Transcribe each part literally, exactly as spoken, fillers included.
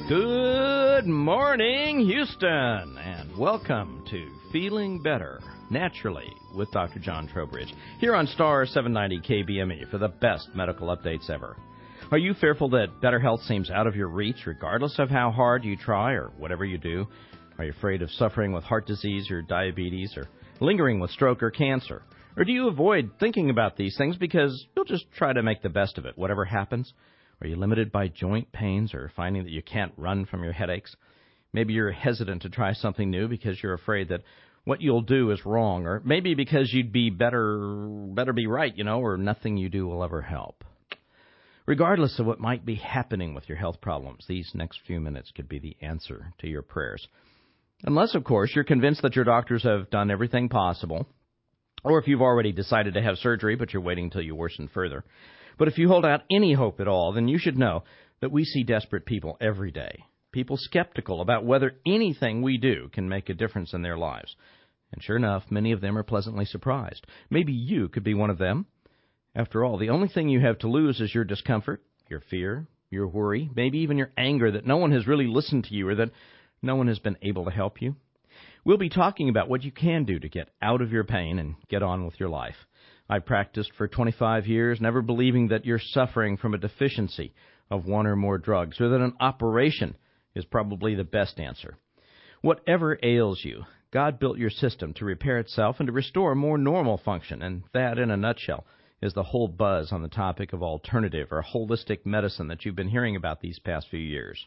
Good morning, Houston, and welcome to Feeling Better Naturally with Doctor John Trowbridge here on Star seven ninety K B M E for the best medical updates ever. Are you fearful that better health seems out of your reach regardless of how hard you try or whatever you do? Are you afraid of suffering with heart disease or diabetes or lingering with stroke or cancer? Or do you avoid thinking about these things because you'll just try to make the best of it, whatever happens? Are you limited by joint pains or finding that you can't run from your headaches? Maybe you're hesitant to try something new because you're afraid that what you'll do is wrong, or maybe because you'd be better better be right, you know, or nothing you do will ever help. Regardless of what might be happening with your health problems, these next few minutes could be the answer to your prayers. Unless, of course, you're convinced that your doctors have done everything possible, or if you've already decided to have surgery but you're waiting until you worsen further. But if you hold out any hope at all, then you should know that we see desperate people every day, people skeptical about whether anything we do can make a difference in their lives. And sure enough, many of them are pleasantly surprised. Maybe you could be one of them. After all, the only thing you have to lose is your discomfort, your fear, your worry, maybe even your anger that no one has really listened to you or that no one has been able to help you. We'll be talking about what you can do to get out of your pain and get on with your life. I practiced for twenty-five years, never believing that you're suffering from a deficiency of one or more drugs, or that an operation is probably the best answer. Whatever ails you, God built your system to repair itself and to restore more normal function, and that, in a nutshell, is the whole buzz on the topic of alternative or holistic medicine that you've been hearing about these past few years.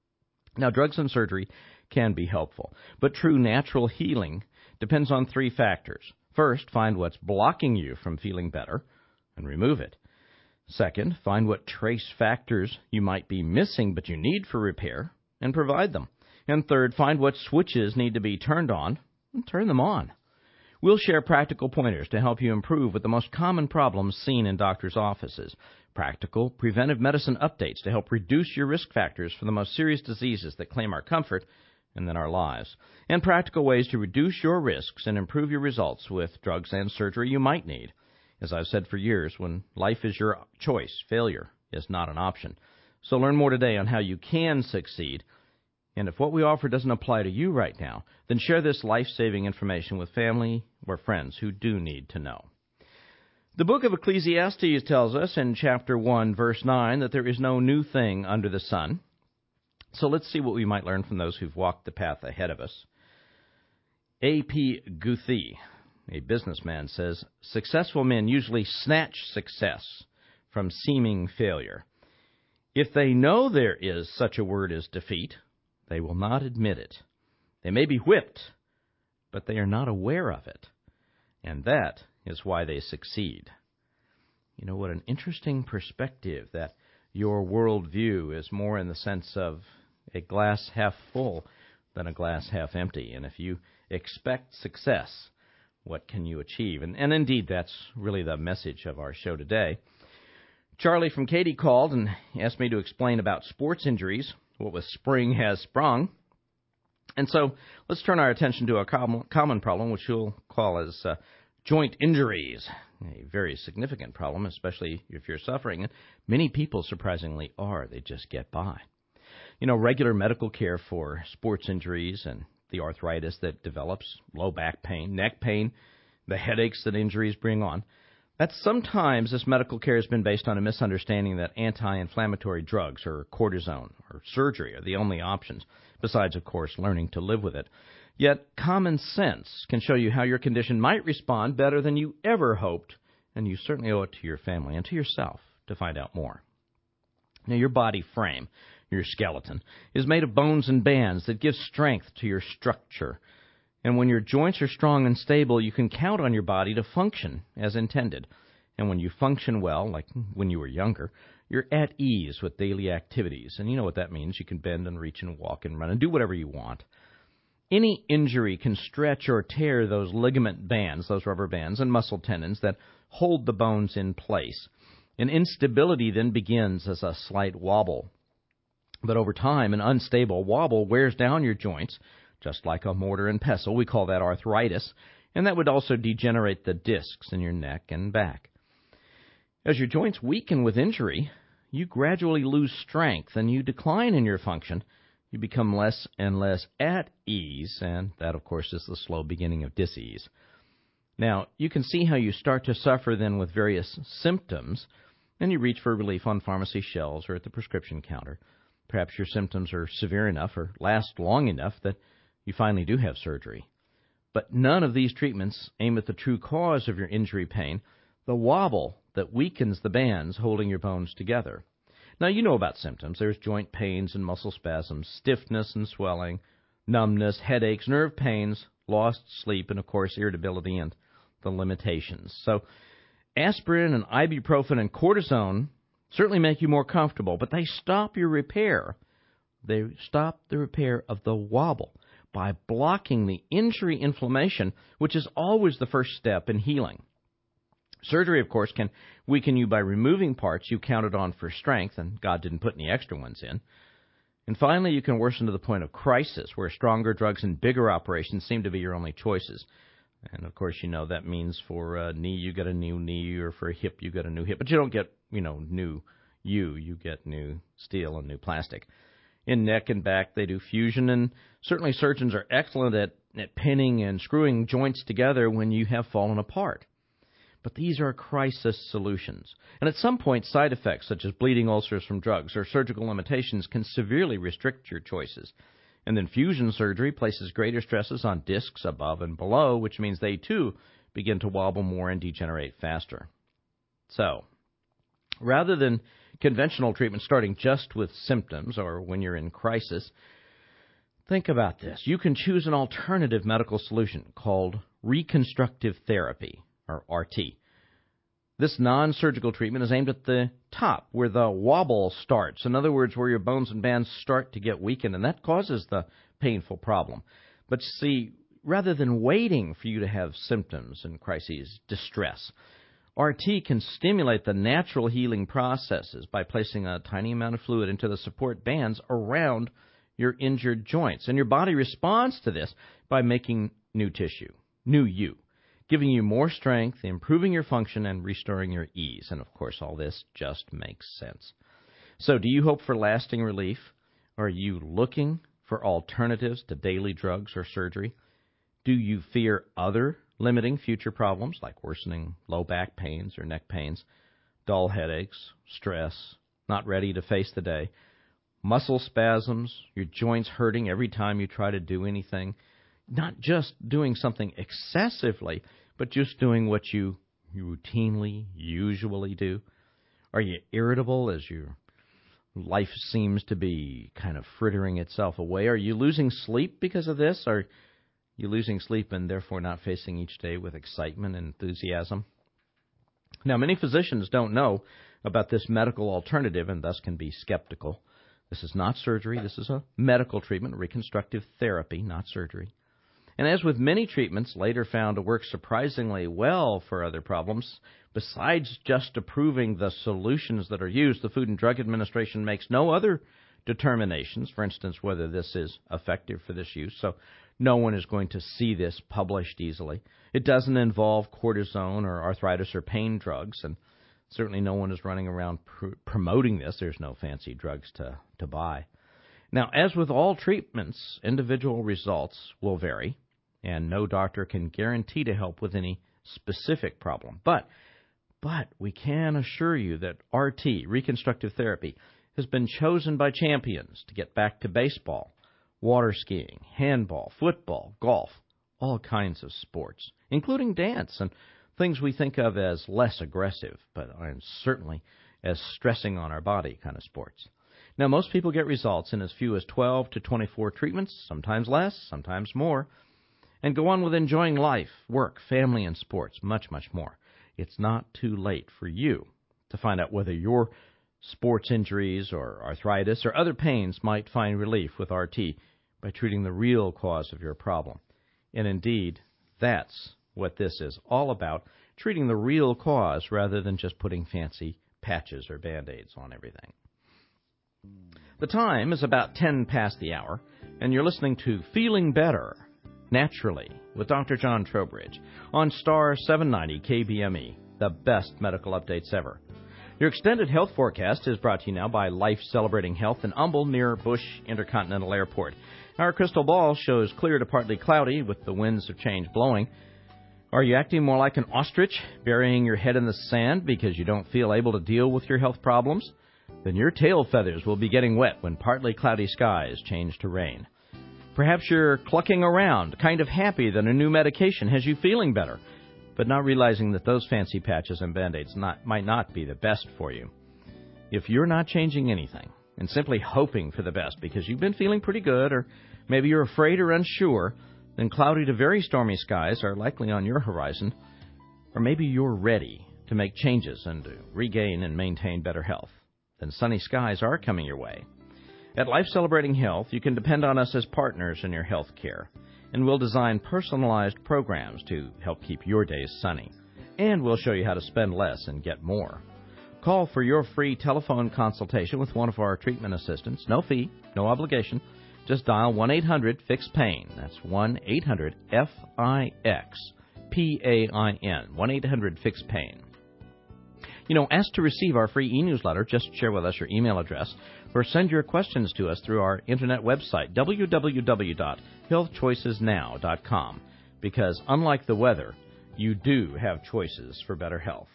Now, drugs and surgery can be helpful, but true natural healing depends on three factors. First, find what's blocking you from feeling better and remove it. Second, find what trace factors you might be missing but you need for repair and provide them. And third, find what switches need to be turned on and turn them on. We'll share practical pointers to help you improve with the most common problems seen in doctors' offices, practical preventive medicine updates to help reduce your risk factors for the most serious diseases that claim our comfort and then our lives, and practical ways to reduce your risks and improve your results with drugs and surgery you might need. As I've said for years, when life is your choice, failure is not an option. So learn more today on how you can succeed. And if what we offer doesn't apply to you right now, then share this life-saving information with family or friends who do need to know. The book of Ecclesiastes tells us in chapter one, verse nine, that there is no new thing under the sun. So let's see what we might learn from those who've walked the path ahead of us. A P Guthrie, a businessman, says, successful men usually snatch success from seeming failure. If they know there is such a word as defeat, they will not admit it. They may be whipped, but they are not aware of it. And that is why they succeed. You know, what an interesting perspective that your worldview is more in the sense of a glass half full than a glass half empty. And if you expect success, what can you achieve? And, and indeed, that's really the message of our show today. Charlie from Katy called and asked me to explain about sports injuries, what with spring has sprung. And so let's turn our attention to a common, common problem, which we'll call as uh, joint injuries. A very significant problem, especially if you're suffering. And many people, surprisingly, are. They just get by. You know, regular medical care for sports injuries and the arthritis that develops, low back pain, neck pain, the headaches that injuries bring on, that sometimes this medical care has been based on a misunderstanding that anti-inflammatory drugs or cortisone or surgery are the only options, besides, of course, learning to live with it. Yet common sense can show you how your condition might respond better than you ever hoped, and you certainly owe it to your family and to yourself to find out more. Now, your body frame, your skeleton, is made of bones and bands that give strength to your structure. And when your joints are strong and stable, you can count on your body to function as intended. And when you function well, like when you were younger, you're at ease with daily activities. And you know what that means. You can bend and reach and walk and run and do whatever you want. Any injury can stretch or tear those ligament bands, those rubber bands, and muscle tendons that hold the bones in place. And instability then begins as a slight wobble. But over time, an unstable wobble wears down your joints, just like a mortar and pestle. We call that arthritis, and that would also degenerate the discs in your neck and back. As your joints weaken with injury, you gradually lose strength and you decline in your function You become less and less at ease, and that, of course, is the slow beginning of dis-ease. Now, you can see how you start to suffer then with various symptoms, and you reach for relief on pharmacy shelves or at the prescription counter. Perhaps your symptoms are severe enough or last long enough that you finally do have surgery. But none of these treatments aim at the true cause of your injury pain, the wobble that weakens the bands holding your bones together. Now, you know about symptoms. There's joint pains and muscle spasms, stiffness and swelling, numbness, headaches, nerve pains, lost sleep, and, of course, irritability and the limitations. So aspirin and ibuprofen and cortisone certainly make you more comfortable, but they stop your repair. They stop the repair of the wobble by blocking the injury inflammation, which is always the first step in healing. Surgery, of course, can weaken you by removing parts you counted on for strength, and God didn't put any extra ones in. And finally, you can worsen to the point of crisis, where stronger drugs and bigger operations seem to be your only choices. And, of course, you know that means for a knee, you get a new knee, or for a hip, you get a new hip. But you don't get, you know, new you. You get new steel and new plastic. In neck and back, they do fusion, and certainly surgeons are excellent at, at pinning and screwing joints together when you have fallen apart. But these are crisis solutions. And at some point, side effects such as bleeding ulcers from drugs or surgical limitations can severely restrict your choices. And then fusion surgery places greater stresses on discs above and below, which means they, too, begin to wobble more and degenerate faster. So, rather than conventional treatment starting just with symptoms or when you're in crisis, think about this. You can choose an alternative medical solution called reconstructive therapy, or R T. This non-surgical treatment is aimed at the top, where the wobble starts. In other words, where your bones and bands start to get weakened, and that causes the painful problem. But see, rather than waiting for you to have symptoms and crises, distress, R T can stimulate the natural healing processes by placing a tiny amount of fluid into the support bands around your injured joints. And your body responds to this by making new tissue, new you, giving you more strength, improving your function, and restoring your ease. And, of course, all this just makes sense. So do you hope for lasting relief? Are you looking for alternatives to daily drugs or surgery? Do you fear other limiting future problems like worsening low back pains or neck pains, dull headaches, stress, not ready to face the day, muscle spasms, your joints hurting every time you try to do anything? Not just doing something excessively, but just doing what you routinely, usually do? Are you irritable as your life seems to be kind of frittering itself away? Are you losing sleep because of this? Are you losing sleep and therefore not facing each day with excitement and enthusiasm? Now, many physicians don't know about this medical alternative and thus can be skeptical. This is not surgery. This is a medical treatment, reconstructive therapy, not surgery. And as with many treatments later found to work surprisingly well for other problems, besides just approving the solutions that are used, the Food and Drug Administration makes no other determinations, for instance, whether this is effective for this use. So no one is going to see this published easily. It doesn't involve cortisone or arthritis or pain drugs, and certainly no one is running around pr- promoting this. There's no fancy drugs to, to buy. Now, as with all treatments, individual results will vary, and no doctor can guarantee to help with any specific problem. But, but we can assure you that R T, reconstructive therapy, has been chosen by champions to get back to baseball, water skiing, handball, football, golf, all kinds of sports, including dance and things we think of as less aggressive, but are certainly as stressing on our body kind of sports. Now, most people get results in as few as twelve to twenty-four treatments, sometimes less, sometimes more, and go on with enjoying life, work, family, and sports, much, much more. It's not too late for you to find out whether your sports injuries or arthritis or other pains might find relief with R T by treating the real cause of your problem. And indeed, that's what this is all about, treating the real cause rather than just putting fancy patches or Band-Aids on everything. The time is about ten past the hour, and you're listening to Feeling Better, Naturally, with Doctor John Trowbridge on Star seven ninety K B M E, the best medical updates ever. Your extended health forecast is brought to you now by Life Celebrating Health in Humble near Bush Intercontinental Airport. Our crystal ball shows clear to partly cloudy with the winds of change blowing. Are you acting more like an ostrich, burying your head in the sand because you don't feel able to deal with your health problems? Then your tail feathers will be getting wet when partly cloudy skies change to rain. Perhaps you're clucking around, kind of happy that a new medication has you feeling better, but not realizing that those fancy patches and Band-Aids not, might not be the best for you. If you're not changing anything and simply hoping for the best because you've been feeling pretty good, or maybe you're afraid or unsure, then cloudy to very stormy skies are likely on your horizon. Or maybe you're ready to make changes and to regain and maintain better health. Then sunny skies are coming your way. At Life Celebrating Health, you can depend on us as partners in your health care, and we'll design personalized programs to help keep your days sunny. And we'll show you how to spend less and get more. Call for your free telephone consultation with one of our treatment assistants. No fee, no obligation. Just dial one eight hundred fix pain. That's one eight hundred F I X P A I N. one eight hundred fix pain. You know, ask to receive our free e-newsletter. Just share with us your email address or send your questions to us through our internet website, w w w dot health choices now dot com, because unlike the weather, you do have choices for better health.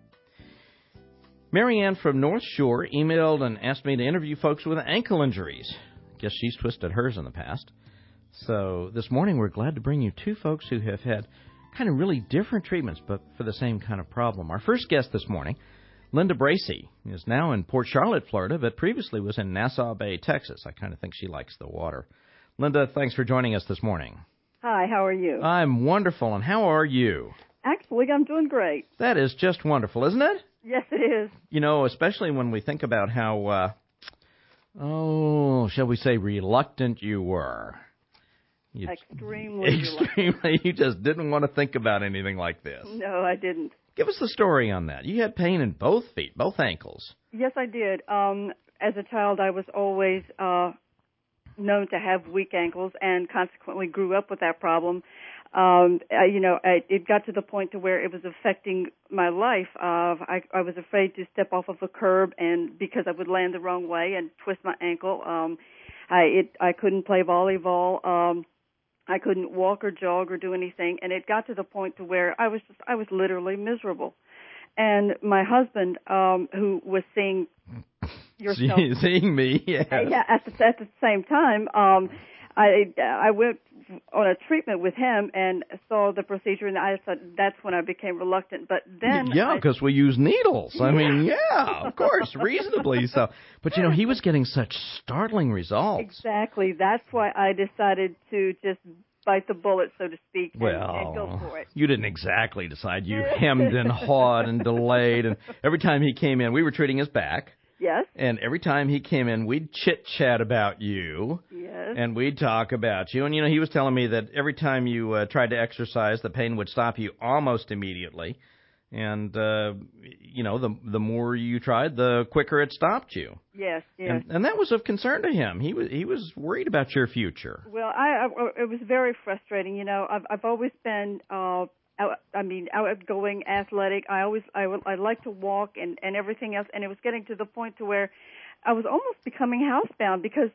Marianne from North Shore emailed and asked me to interview folks with ankle injuries. Guess she's twisted hers in the past. So this morning we're glad to bring you two folks who have had kind of really different treatments, but for the same kind of problem. Our first guest this morning, Linda Bracey, is now in Port Charlotte, Florida, but previously was in Nassau Bay, Texas. I kind of think she likes the water. Linda, thanks for joining us this morning. Hi, how are you? I'm wonderful, and how are you? Actually, I'm doing great. That is just wonderful, isn't it? Yes, it is. You know, especially when we think about how, uh, oh, shall we say, reluctant you were. You, extremely Extremely. You just didn't want to think about anything like this. No, I didn't. Give us the story on that. You had pain in both feet, both ankles. Yes, I did. Um, as a child, I was always uh, known to have weak ankles and consequently grew up with that problem. Um, I, you know, I, it got to the point to where it was affecting my life. Uh, I, I was afraid to step off of a curb, and because I would land the wrong way and twist my ankle, um, I it I couldn't play volleyball. Um, I couldn't walk or jog or do anything, and it got to the point to where I was just I was literally miserable. And my husband, um, who was seeing yourself, seeing me, yes. yeah, at the at the same time, um, I I went on a treatment with him and saw the procedure, and I thought that's when I became reluctant. But then, yeah, because we use needles. I mean, yeah, of course, reasonably so. But you know, he was getting such startling results. Exactly. That's why I decided to just bite the bullet, so to speak, and, well, and go for it. You didn't exactly decide. You hemmed and hawed and delayed, and every time he came in, we were treating his back. Yes. And every time he came in, we'd chit-chat about you. Yes. And we'd talk about you. And, you know, he was telling me that every time you uh, tried to exercise, the pain would stop you almost immediately. And, uh, you know, the the more you tried, the quicker it stopped you. Yes, yes. And, and that was of concern to him. He was he was worried about your future. Well, I, I it was very frustrating. You know, I've I've always been uh, out, I mean, outgoing, athletic. I always I I like to walk and and everything else. And it was getting to the point to where I was almost becoming housebound because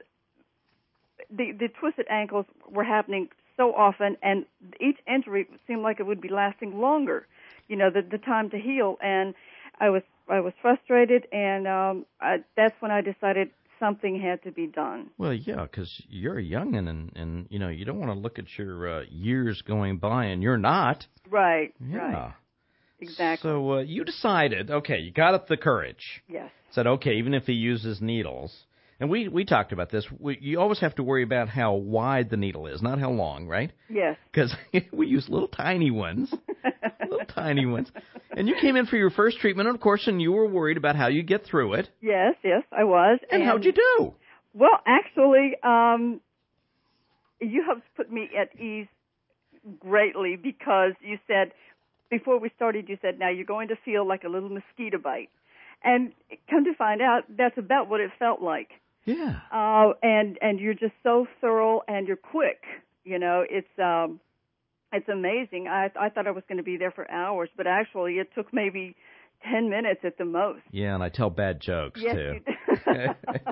the the twisted ankles were happening so often, and each injury seemed like it would be lasting longer. You know, the the time to heal, and I was I was frustrated, and um, I, that's when I decided something had to be done. Well, yeah, because you're a youngin', and and you know you don't want to look at your uh, years going by, and you're not. Right. Yeah. Right. Exactly. So uh, you decided, okay, you got up the courage. Yes. Said, okay, even if he uses needles. And we, we talked about this. We, you always have to worry about how wide the needle is, not how long, right? Yes. Because we use little tiny ones, little tiny ones. And you came in for your first treatment, of course, and you were worried about how you get through it. Yes, yes, I was. And, and how'd you do? Well, actually, um, you have put me at ease greatly because you said, before we started, you said, now you're going to feel like a little mosquito bite. And come to find out, that's about what it felt like. Yeah. Uh, and and you're just so thorough and you're quick. You know, it's um, it's amazing. I I thought I was going to be there for hours, but actually it took maybe ten minutes at the most. Yeah, and I tell bad jokes, yes, too. You do.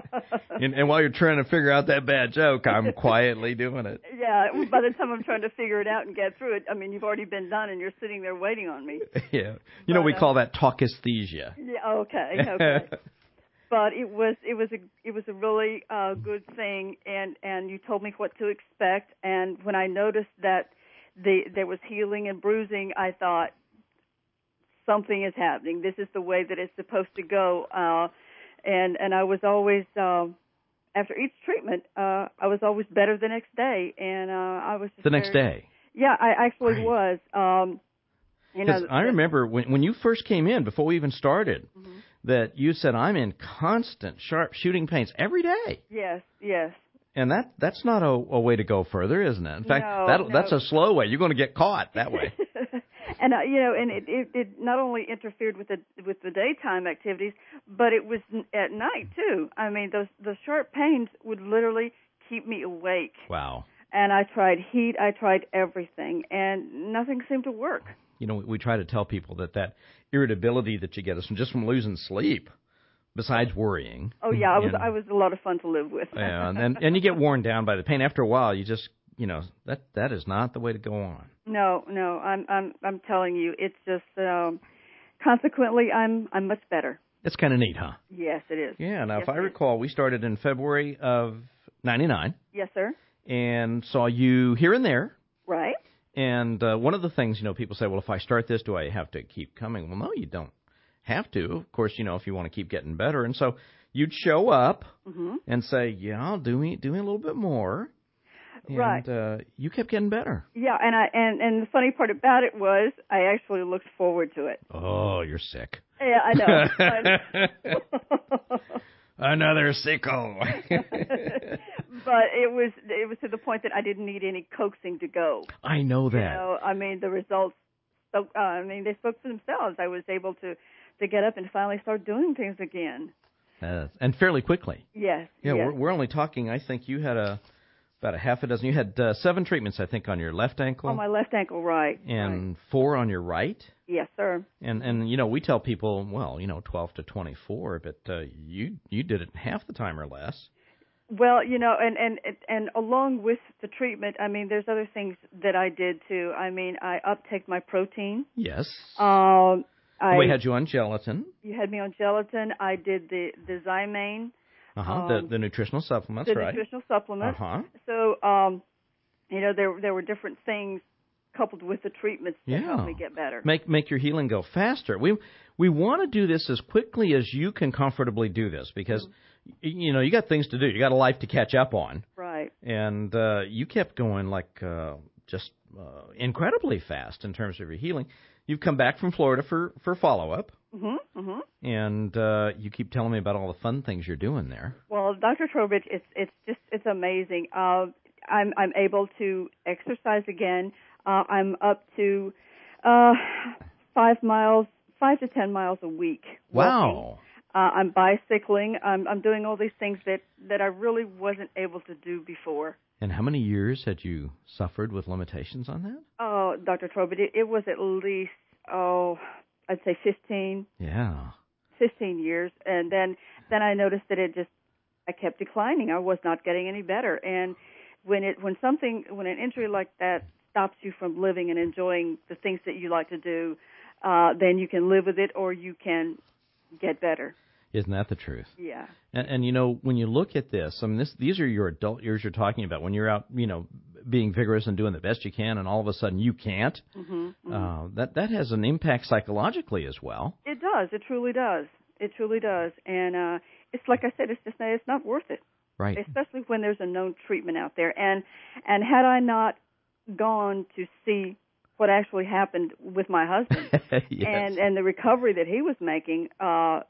and, and while you're trying to figure out that bad joke, I'm quietly doing it. Yeah, by the time I'm trying to figure it out and get through it, I mean, you've already been done and you're sitting there waiting on me. Yeah. You but, know, we uh, call that talkesthesia. Yeah, okay, okay. But it was it was a it was a really uh, good thing, and, and you told me what to expect. And when I noticed that the there was healing and bruising, I thought something is happening. This is the way that it's supposed to go. Uh, and and I was always uh, after each treatment, uh, I was always better the next day, and uh, I was just the next very, day. Yeah, I actually Great. was. Um, you know, I remember when when you first came in, before we even started. Mm-hmm. That you said, I'm in constant sharp shooting pains every day. Yes, yes. And that that's not a, a way to go further, isn't it? In fact, no, that, no. that's a slow way. You're going to get caught that way. and, uh, you know, and it, it, it not only interfered with the with the daytime activities, but it was at night, too. I mean, those, those sharp pains would literally keep me awake. Wow. And I tried heat, I tried everything, and nothing seemed to work. You know, we try to tell people that that irritability that you get is from just from losing sleep, besides worrying. Oh yeah, I was and, I was a lot of fun to live with. yeah, and then and you get worn down by the pain. After a while, you just you know that that is not the way to go on. No, no, I'm I'm I'm telling you, it's just um, consequently I'm I'm much better. It's kind of neat, huh? Yes, it is. Yeah. Now, yes, if I recall, we started in February of ninety-nine. Yes, sir. And saw you here and there. Right. And uh, one of the things, you know, people say, well, if I start this, do I have to keep coming? Well, no, you don't have to. Of course, you know, if you want to keep getting better. And so you'd show up mm-hmm. and say, yeah, I'll do me, do me a little bit more. And right. uh, you kept getting better. Yeah, and I and, and the funny part about it was I actually looked forward to it. Oh, you're sick. Yeah, I know. I know. Another sicko. But it was it was to the point that I didn't need any coaxing to go. I know that. You know, I mean, the results spoke. Uh, I mean, they spoke for themselves. I was able to, to get up and finally start doing things again. Uh, and fairly quickly. Yes. Yeah, yes. We're, we're only talking. I think you had a about a half a dozen. You had uh, seven treatments, I think, on your left ankle. On my left ankle, right. And right. four on your right. Yes, sir. And and you know, we tell people, well, you know, twelve to twenty-four, but uh, you you did it half the time or less. Well, you know, and, and and along with the treatment, I mean, there's other things that I did too. I mean, I uptake my protein. Yes. Um, I, we had you on gelatin. You had me on gelatin. I did the the Zymane. Uh huh. Um, the the nutritional supplements, the right? The nutritional supplements. Uh huh. So, um, you know, there there were different things coupled with the treatments that yeah. helped me get better. Make make your healing go faster. We we want to do this as quickly as you can comfortably do this because. Mm-hmm. You know, you got things to do. You got a life to catch up on. Right. And uh, you kept going like uh, just uh, incredibly fast in terms of your healing. You've come back from Florida for, for follow-up. Mm-hmm, mm-hmm. And uh, you keep telling me about all the fun things you're doing there. Well, Doctor Trowbridge, it's it's just it's amazing. Uh, I'm I'm able to exercise again. Uh, I'm up to uh, five miles, five to ten miles a week. Wow. Walking. Uh, I'm bicycling. I'm, I'm doing all these things that, that I really wasn't able to do before. And how many years had you suffered with limitations on that? Oh, Doctor Trowbridge, it, it was at least, oh, I'd say fifteen. Yeah. fifteen years. And then, then I noticed that it just, I kept declining. I was not getting any better. And when it, when something, when an injury like that stops you from living and enjoying the things that you like to do, uh, then you can live with it or you can get better. Isn't that the truth? Yeah. And, and you know, when you look at this, I mean, this, these are your adult years you're talking about. When you're out, you know, being vigorous and doing the best you can, and all of a sudden you can't. Mm-hmm, mm-hmm. Uh, that that has an impact psychologically as well. It does. It truly does. It truly does. And uh, it's like I said, it's just it's not worth it. Right. Especially when there's a known treatment out there. And and had I not gone to see what actually happened with my husband yes. and, and the recovery that he was making, uh,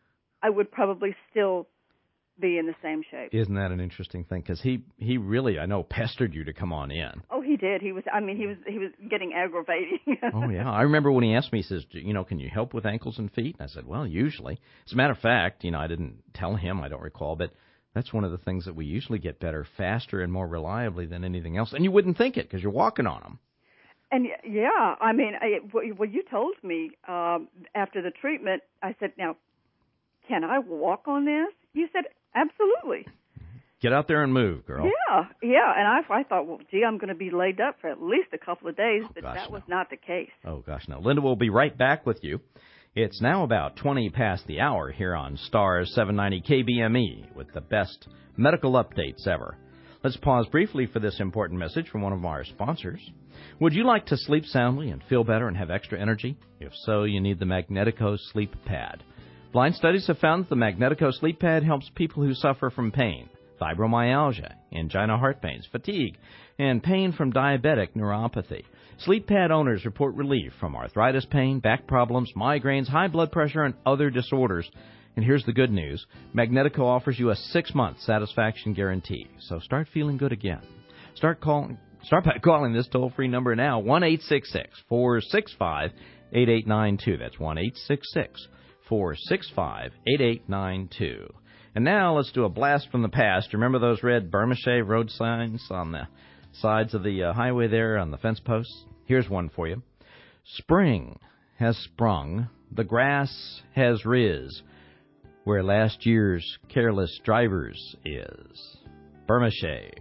I would probably still be in the same shape. Isn't that an interesting thing? Because he, he really, I know, pestered you to come on in. Oh, he did. He was, I mean, he was he was getting aggravating. Oh, yeah. I remember when he asked me, he says, you know, can you help with ankles and feet? And I said, well, usually. As a matter of fact, you know, I didn't tell him, I don't recall, but that's one of the things that we usually get better faster and more reliably than anything else. And you wouldn't think it because you're walking on them. And yeah, I mean, I, what you told me um, after the treatment, I said, now, can I walk on this? You said, absolutely. Get out there and move, girl. Yeah, yeah. And I, I thought, well, gee, I'm going to be laid up for at least a couple of days, oh, but gosh, that no. was not the case. Oh, gosh, no. Linda will be right back with you. It's now about twenty past the hour here on Stars seven ninety K B M E with the best medical updates ever. Let's pause briefly for this important message from one of our sponsors. Would you like to sleep soundly and feel better and have extra energy? If so, you need the Magnetico Sleep Pad. Blind studies have found that the Magnetico Sleep Pad helps people who suffer from pain, fibromyalgia, angina heart pains, fatigue, and pain from diabetic neuropathy. Sleep Pad owners report relief from arthritis pain, back problems, migraines, high blood pressure, and other disorders. And here's the good news. Magnetico offers you a six-month satisfaction guarantee. So start feeling good again. Start calling, start by calling this toll-free number now, one eight six six, four six five, eight eight nine two. That's one eight six six, four six five, eight eight nine two. And now let's do a blast from the past. Remember those red Bermachet road signs on the sides of the uh, highway there on the fence posts? Here's one for you. Spring has sprung, the grass has riz, where last year's careless drivers is. Bermashave.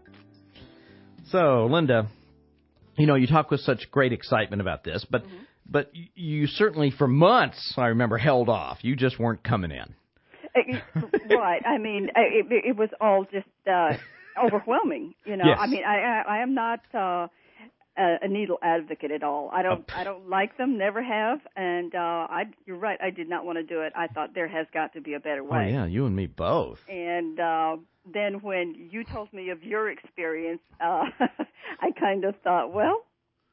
So, Linda, you know, you talk with such great excitement about this, but mm-hmm. but you certainly for months, I remember, held off. You just weren't coming in. Right. I mean, it, it was all just uh, overwhelming. You know, yes. I mean, I, I, I am not uh, a needle advocate at all. I don't, I don't like them, never have, and uh, I, you're right. I did not want to do it. I thought there has got to be a better way. Oh yeah, you and me both. And uh, then when you told me of your experience, uh, I kind of thought, well,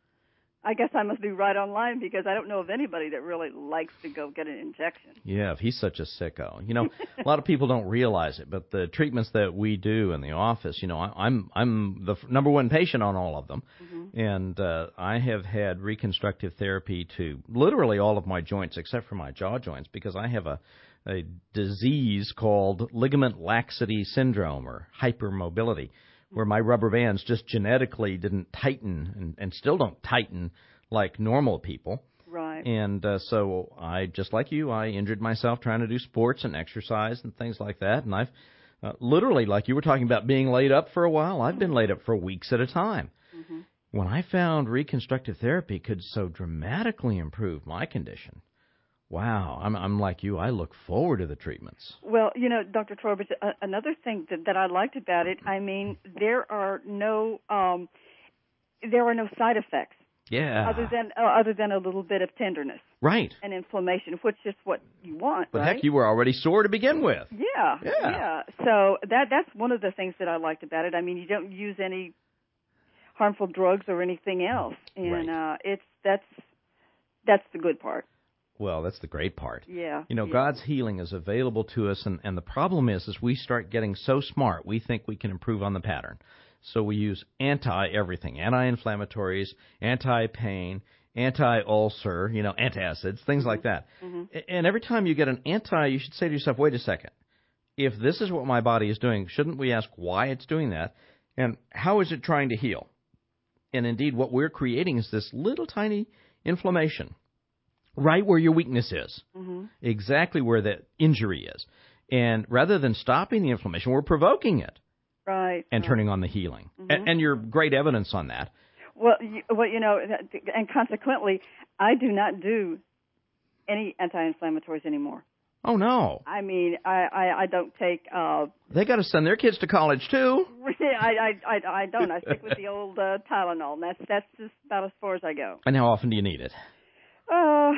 I guess I must be right online because I don't know of anybody that really likes to go get an injection. Yeah, if he's such a sicko. You know, a lot of people don't realize it, but the treatments that we do in the office, you know, I, I'm I'm the f- number one patient on all of them, mm-hmm. and uh, I have had reconstructive therapy to literally all of my joints except for my jaw joints because I have a, a disease called ligament laxity syndrome or hypermobility, where my rubber bands just genetically didn't tighten and, and still don't tighten like normal people. Right. And uh, so I, just like you, I injured myself trying to do sports and exercise and things like that. And I've uh, literally, like you were talking about being laid up for a while, I've been laid up for weeks at a time. Mm-hmm. When I found reconstructive therapy could so dramatically improve my condition, wow, I'm, I'm like you. I look forward to the treatments. Well, you know, Doctor Trowbridge, uh, another thing that, that I liked about it, I mean, there are no um, there are no side effects. Yeah. Other than uh, other than a little bit of tenderness. Right. And inflammation, which is what you want, but right? Heck, you were already sore to begin with. Yeah. Yeah. Yeah. So that that's one of the things that I liked about it. I mean, you don't use any harmful drugs or anything else, and right. uh, it's that's that's the good part. Well, that's the great part. Yeah. You know, yeah. God's healing is available to us, and, and the problem is, is we start getting so smart, we think we can improve on the pattern. So we use anti-everything, anti-inflammatories, anti-pain, anti-ulcer, you know, antacids, things mm-hmm. like that. Mm-hmm. And every time you get an anti, you should say to yourself, wait a second. If this is what my body is doing, shouldn't we ask why it's doing that? And how is it trying to heal? And indeed, what we're creating is this little tiny inflammation. Right where your weakness is, mm-hmm. exactly where the injury is. And rather than stopping the inflammation, we're provoking it. Right. And right. turning on the healing. Mm-hmm. And, and you're great evidence on that. Well, you, well, you know, and consequently, I do not do any anti-inflammatories anymore. Oh, no. I mean, I, I, I don't take... Uh, they got to send their kids to college, too. I, I, I, I don't. I stick with the old uh, Tylenol, and that's, that's just about as far as I go. And how often do you need it? Uh,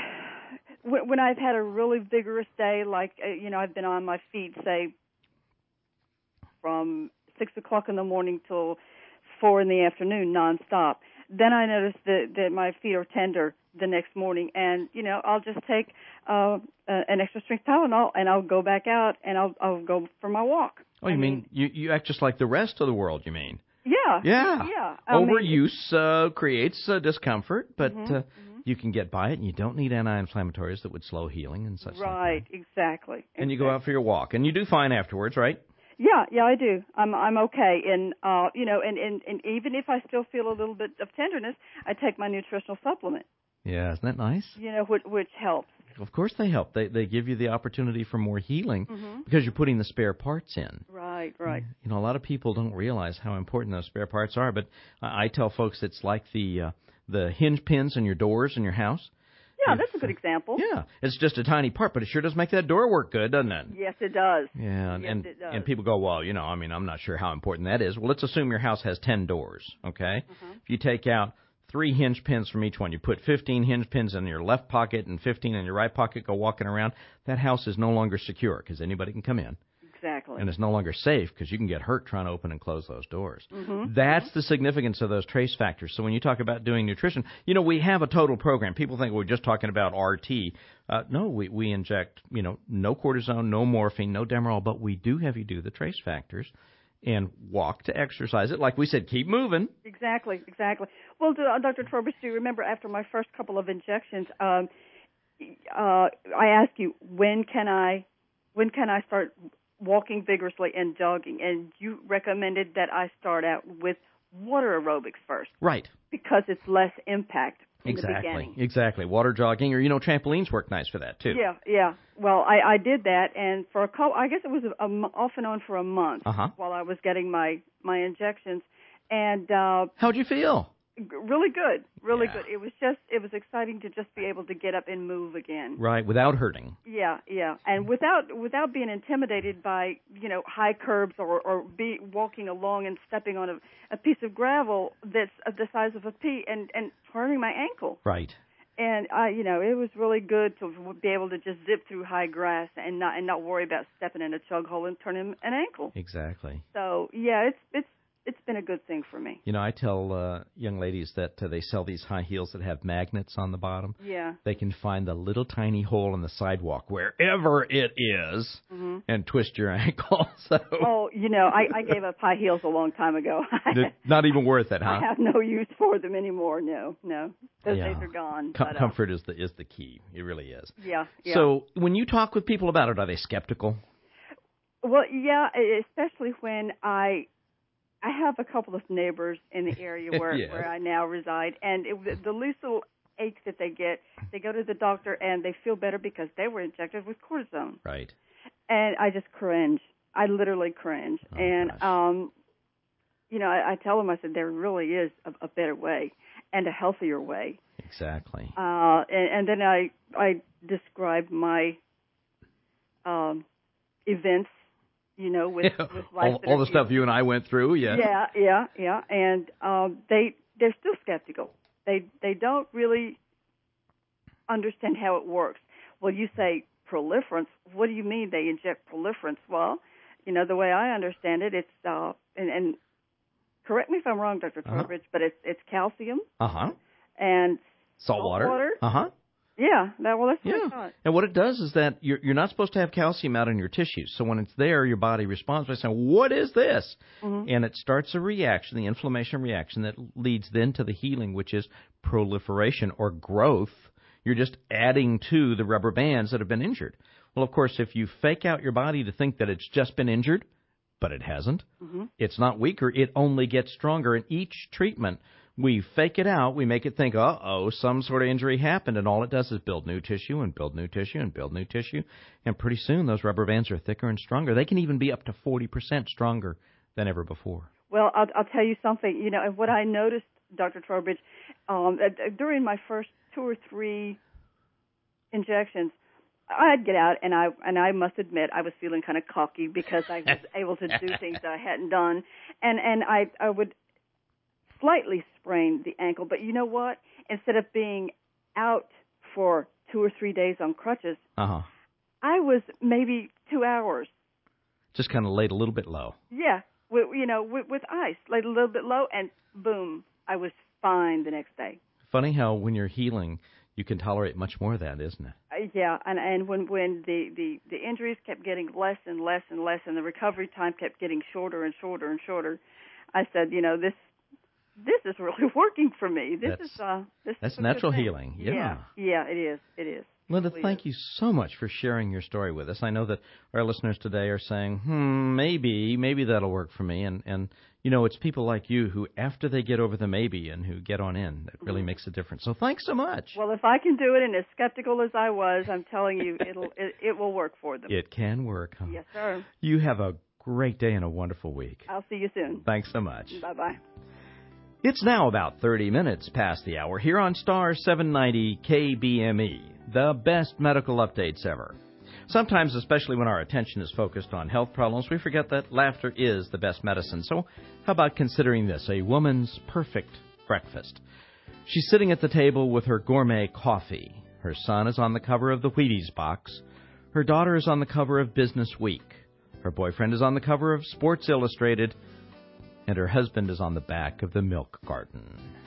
when I've had a really vigorous day, like, you know, I've been on my feet, say, from six o'clock in the morning till four in the afternoon, nonstop. Then I notice that, that my feet are tender the next morning, and, you know, I'll just take uh, an extra strength Tylenol, and I'll go back out, and I'll, I'll go for my walk. Oh, you I mean, mean you, you act just like the rest of the world, you mean? Yeah. Yeah. Yeah. I Overuse mean, uh, creates uh, discomfort, but mm-hmm, uh, mm-hmm. you can get by it, and you don't need anti-inflammatories that would slow healing and such Right, like that. exactly. And exactly. you go out for your walk, and you do fine afterwards, right? Yeah, yeah, I do. I'm I'm okay, and uh, you know, and, and and even if I still feel a little bit of tenderness, I take my nutritional supplement. Yeah, isn't that nice? You know, which which helps. Of course they help. They they give you the opportunity for more healing Mm-hmm. because you're putting the spare parts in. Right, right. You know, a lot of people don't realize how important those spare parts are, but I, I tell folks it's like the uh, the hinge pins in your doors in your house. Yeah, If, that's a good example. Yeah, it's just a tiny part, but it sure does make that door work good, doesn't it? Yes, it does. Yeah, yes, and it does. and people go, well, you know, I mean, I'm not sure how important that is. Well, let's assume your house has ten doors, okay? Uh-huh. If you take out three hinge pins from each one, you put fifteen hinge pins in your left pocket and fifteen in your right pocket, go walking around, that house is no longer secure because anybody can come in. Exactly. And it's no longer safe because you can get hurt trying to open and close those doors. Mm-hmm. That's mm-hmm. the significance of those trace factors. So when you talk about doing nutrition, you know, we have a total program. People think we're just talking about R T. Uh, no, we, we inject, you know, no cortisone, no morphine, no Demerol, but we do have you do the trace factors and walk to exercise it. Like we said, keep moving. Exactly, exactly. Well, uh, Doctor Trowbridge, do you remember after my first couple of injections, um, uh, I asked you, when can I, when can I start walking vigorously and jogging, and you recommended that I start out with water aerobics first. Right. Because it's less impact in exactly. the beginning. Exactly. Water jogging, or, you know, trampolines work nice for that, too. Yeah, yeah. Well, I, I did that, and for a couple, I guess it was a, a, off and on for a month uh-huh. while I was getting my, my injections. And uh, how'd you feel? Really good, really yeah. good. It was just, it was exciting to just be able to get up and move again. Right, without hurting. Yeah, yeah, and without without being intimidated by, you know, high curbs or or be walking along and stepping on a, a piece of gravel that's the size of a pea and and hurting my ankle. Right. And I, you know, it was really good to be able to just zip through high grass and not and not worry about stepping in a chug hole and turning an ankle. Exactly. So yeah, it's it's. It's been a good thing for me. You know, I tell uh, young ladies that uh, they sell these high heels that have magnets on the bottom. Yeah. They can find the little tiny hole in the sidewalk, wherever it is, mm-hmm. and twist your ankle. So. Oh, you know, I, I gave up high heels a long time ago. Not even worth it, huh? I have no use for them anymore. No, no. Those yeah. days are gone. Com- but, uh, comfort is the is the key. It really is. Yeah, yeah. So when you talk with people about it, are they skeptical? Well, yeah, especially when I... I have a couple of neighbors in the area where, yes. where I now reside, and it, the least little ache that they get, they go to the doctor and they feel better because they were injected with cortisone. Right. And I just cringe. I literally cringe. Oh, and, gosh. um, you know, I, I tell them, I said, there really is a, a better way and a healthier way. Exactly. Uh, and, and then I, I describe my um, events. You know, with, yeah. with life all, all the stuff you and I went through, yeah. Yeah, yeah, yeah. And um, they, they're still skeptical. They they don't really understand how it works. Well, you say proliferance. What do you mean they inject proliferance? Well, you know, the way I understand it, it's, uh, and, and correct me if I'm wrong, Doctor Trowbridge, uh-huh. but it's it's calcium. Uh-huh. And salt, salt water. water. Uh-huh. Yeah, that, well, that's what yeah. I thought. And what it does is that you're, you're not supposed to have calcium out in your tissues. So when it's there, your body responds by saying, what is this? Mm-hmm. And it starts a reaction, the inflammation reaction that leads then to the healing, which is proliferation or growth. You're just adding to the rubber bands that have been injured. Well, of course, if you fake out your body to think that it's just been injured, but it hasn't, mm-hmm. it's not weaker, it only gets stronger. And each treatment, we fake it out. We make it think, uh-oh, some sort of injury happened, and all it does is build new tissue and build new tissue and build new tissue. And pretty soon those rubber bands are thicker and stronger. They can even be up to forty percent stronger than ever before. Well, I'll, I'll tell you something. You know, what I noticed, Doctor Trowbridge, um, during my first two or three injections, I'd get out, and I and I must admit I was feeling kind of cocky because I was able to do things that I hadn't done, and and I I would slightly sprain the ankle, but you know what? Instead of being out for two or three days on crutches, uh-huh. I was maybe two hours. Just kind of laid a little bit low. Yeah, with, you know, with, with ice, laid a little bit low, and boom, I was fine the next day. Funny how when you're healing, you can tolerate much more of that, isn't it? Uh, yeah, and and when when the, the, the injuries kept getting less and less and less, and the recovery time kept getting shorter and shorter and shorter, I said, you know, this. This is really working for me. This that's, is uh, this that's is a natural good thing. healing. Yeah. yeah, yeah, it is. It is. Linda, really thank is. you so much for sharing your story with us. I know that our listeners today are saying, hmm, maybe, maybe that'll work for me. And, and you know, it's people like you who, after they get over the maybe and who get on in, that really mm-hmm. makes a difference. So thanks so much. Well, if I can do it, and as skeptical as I was, I'm telling you, it'll it, it will work for them. It can work, huh? Yes, sir. You have a great day and a wonderful week. I'll see you soon. Thanks so much. Bye-bye. It's now about thirty minutes past the hour here on Star seven ninety K B M E, the best medical updates ever. Sometimes, especially when our attention is focused on health problems, we forget that laughter is the best medicine. So how about considering this, a woman's perfect breakfast? She's sitting at the table with her gourmet coffee. Her son is on the cover of the Wheaties box. Her daughter is on the cover of Business Week. Her boyfriend is on the cover of Sports Illustrated. And her husband is on the back of the milk carton.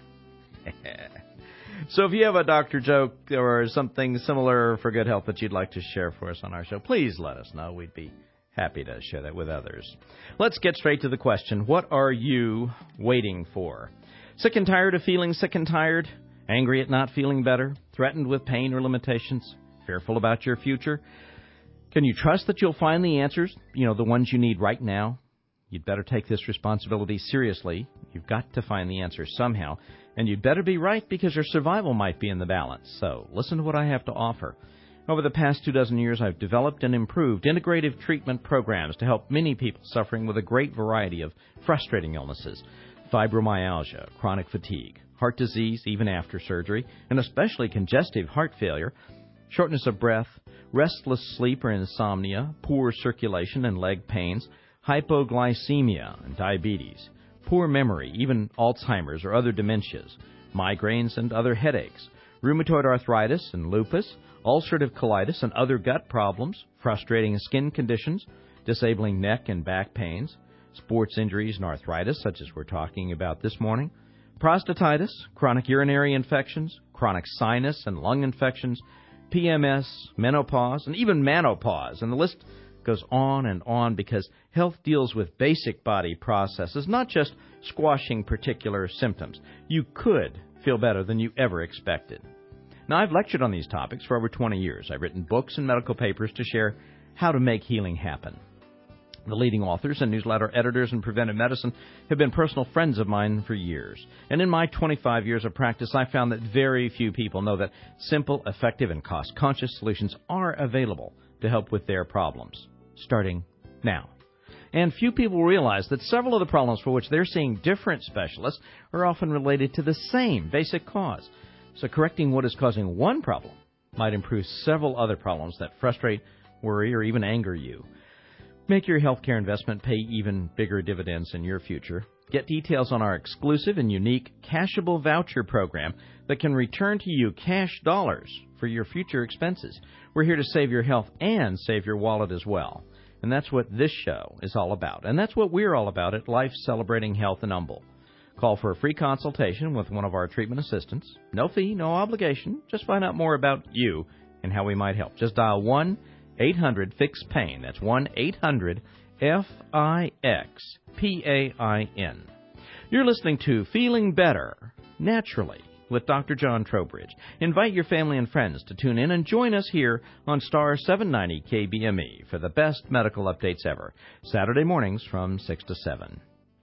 So if you have a doctor joke or something similar for good health that you'd like to share for us on our show, please let us know. We'd be happy to share that with others. Let's get straight to the question. What are you waiting for? Sick and tired of feeling sick and tired? Angry at not feeling better? Threatened with pain or limitations? Fearful about your future? Can you trust that you'll find the answers, you know, the ones you need right now? You'd better take this responsibility seriously. You've got to find the answer somehow. And you'd better be right because your survival might be in the balance. So listen to what I have to offer. Over the past two dozen years, I've developed and improved integrative treatment programs to help many people suffering with a great variety of frustrating illnesses. Fibromyalgia, chronic fatigue, heart disease even after surgery, and especially congestive heart failure, shortness of breath, restless sleep or insomnia, poor circulation and leg pains, hypoglycemia and diabetes, poor memory, even Alzheimer's or other dementias, migraines and other headaches, rheumatoid arthritis and lupus, ulcerative colitis and other gut problems, frustrating skin conditions, disabling neck and back pains, sports injuries and arthritis, such as we're talking about this morning, prostatitis, chronic urinary infections, chronic sinus and lung infections, P M S, menopause, and even menopause, and the list goes on and on because health deals with basic body processes, not just squashing particular symptoms. You could feel better than you ever expected. Now, I've lectured on these topics for over twenty years. I've written books and medical papers to share how to make healing happen. The leading authors and newsletter editors in preventive medicine have been personal friends of mine for years. And in my twenty-five years of practice, I found that very few people know that simple, effective, and cost-conscious solutions are available to help with their problems, starting now. And few people realize that several of the problems for which they're seeing different specialists are often related to the same basic cause. So correcting what is causing one problem might improve several other problems that frustrate, worry, or even anger you. Make your healthcare investment pay even bigger dividends in your future. Get details on our exclusive and unique cashable voucher program that can return to you cash dollars for your future expenses. We're here to save your health and save your wallet as well. And that's what this show is all about. And that's what we're all about at Life Celebrating Health in Humble. Call for a free consultation with one of our treatment assistants. No fee, no obligation. Just find out more about you and how we might help. Just dial one eight hundred fix pain. That's one eight hundred F I X P A I N. You're listening to Feeling Better Naturally with Doctor John Trowbridge. Invite your family and friends to tune in and join us here on Star seven ninety K B M E for the best medical updates ever, Saturday mornings from six to seven.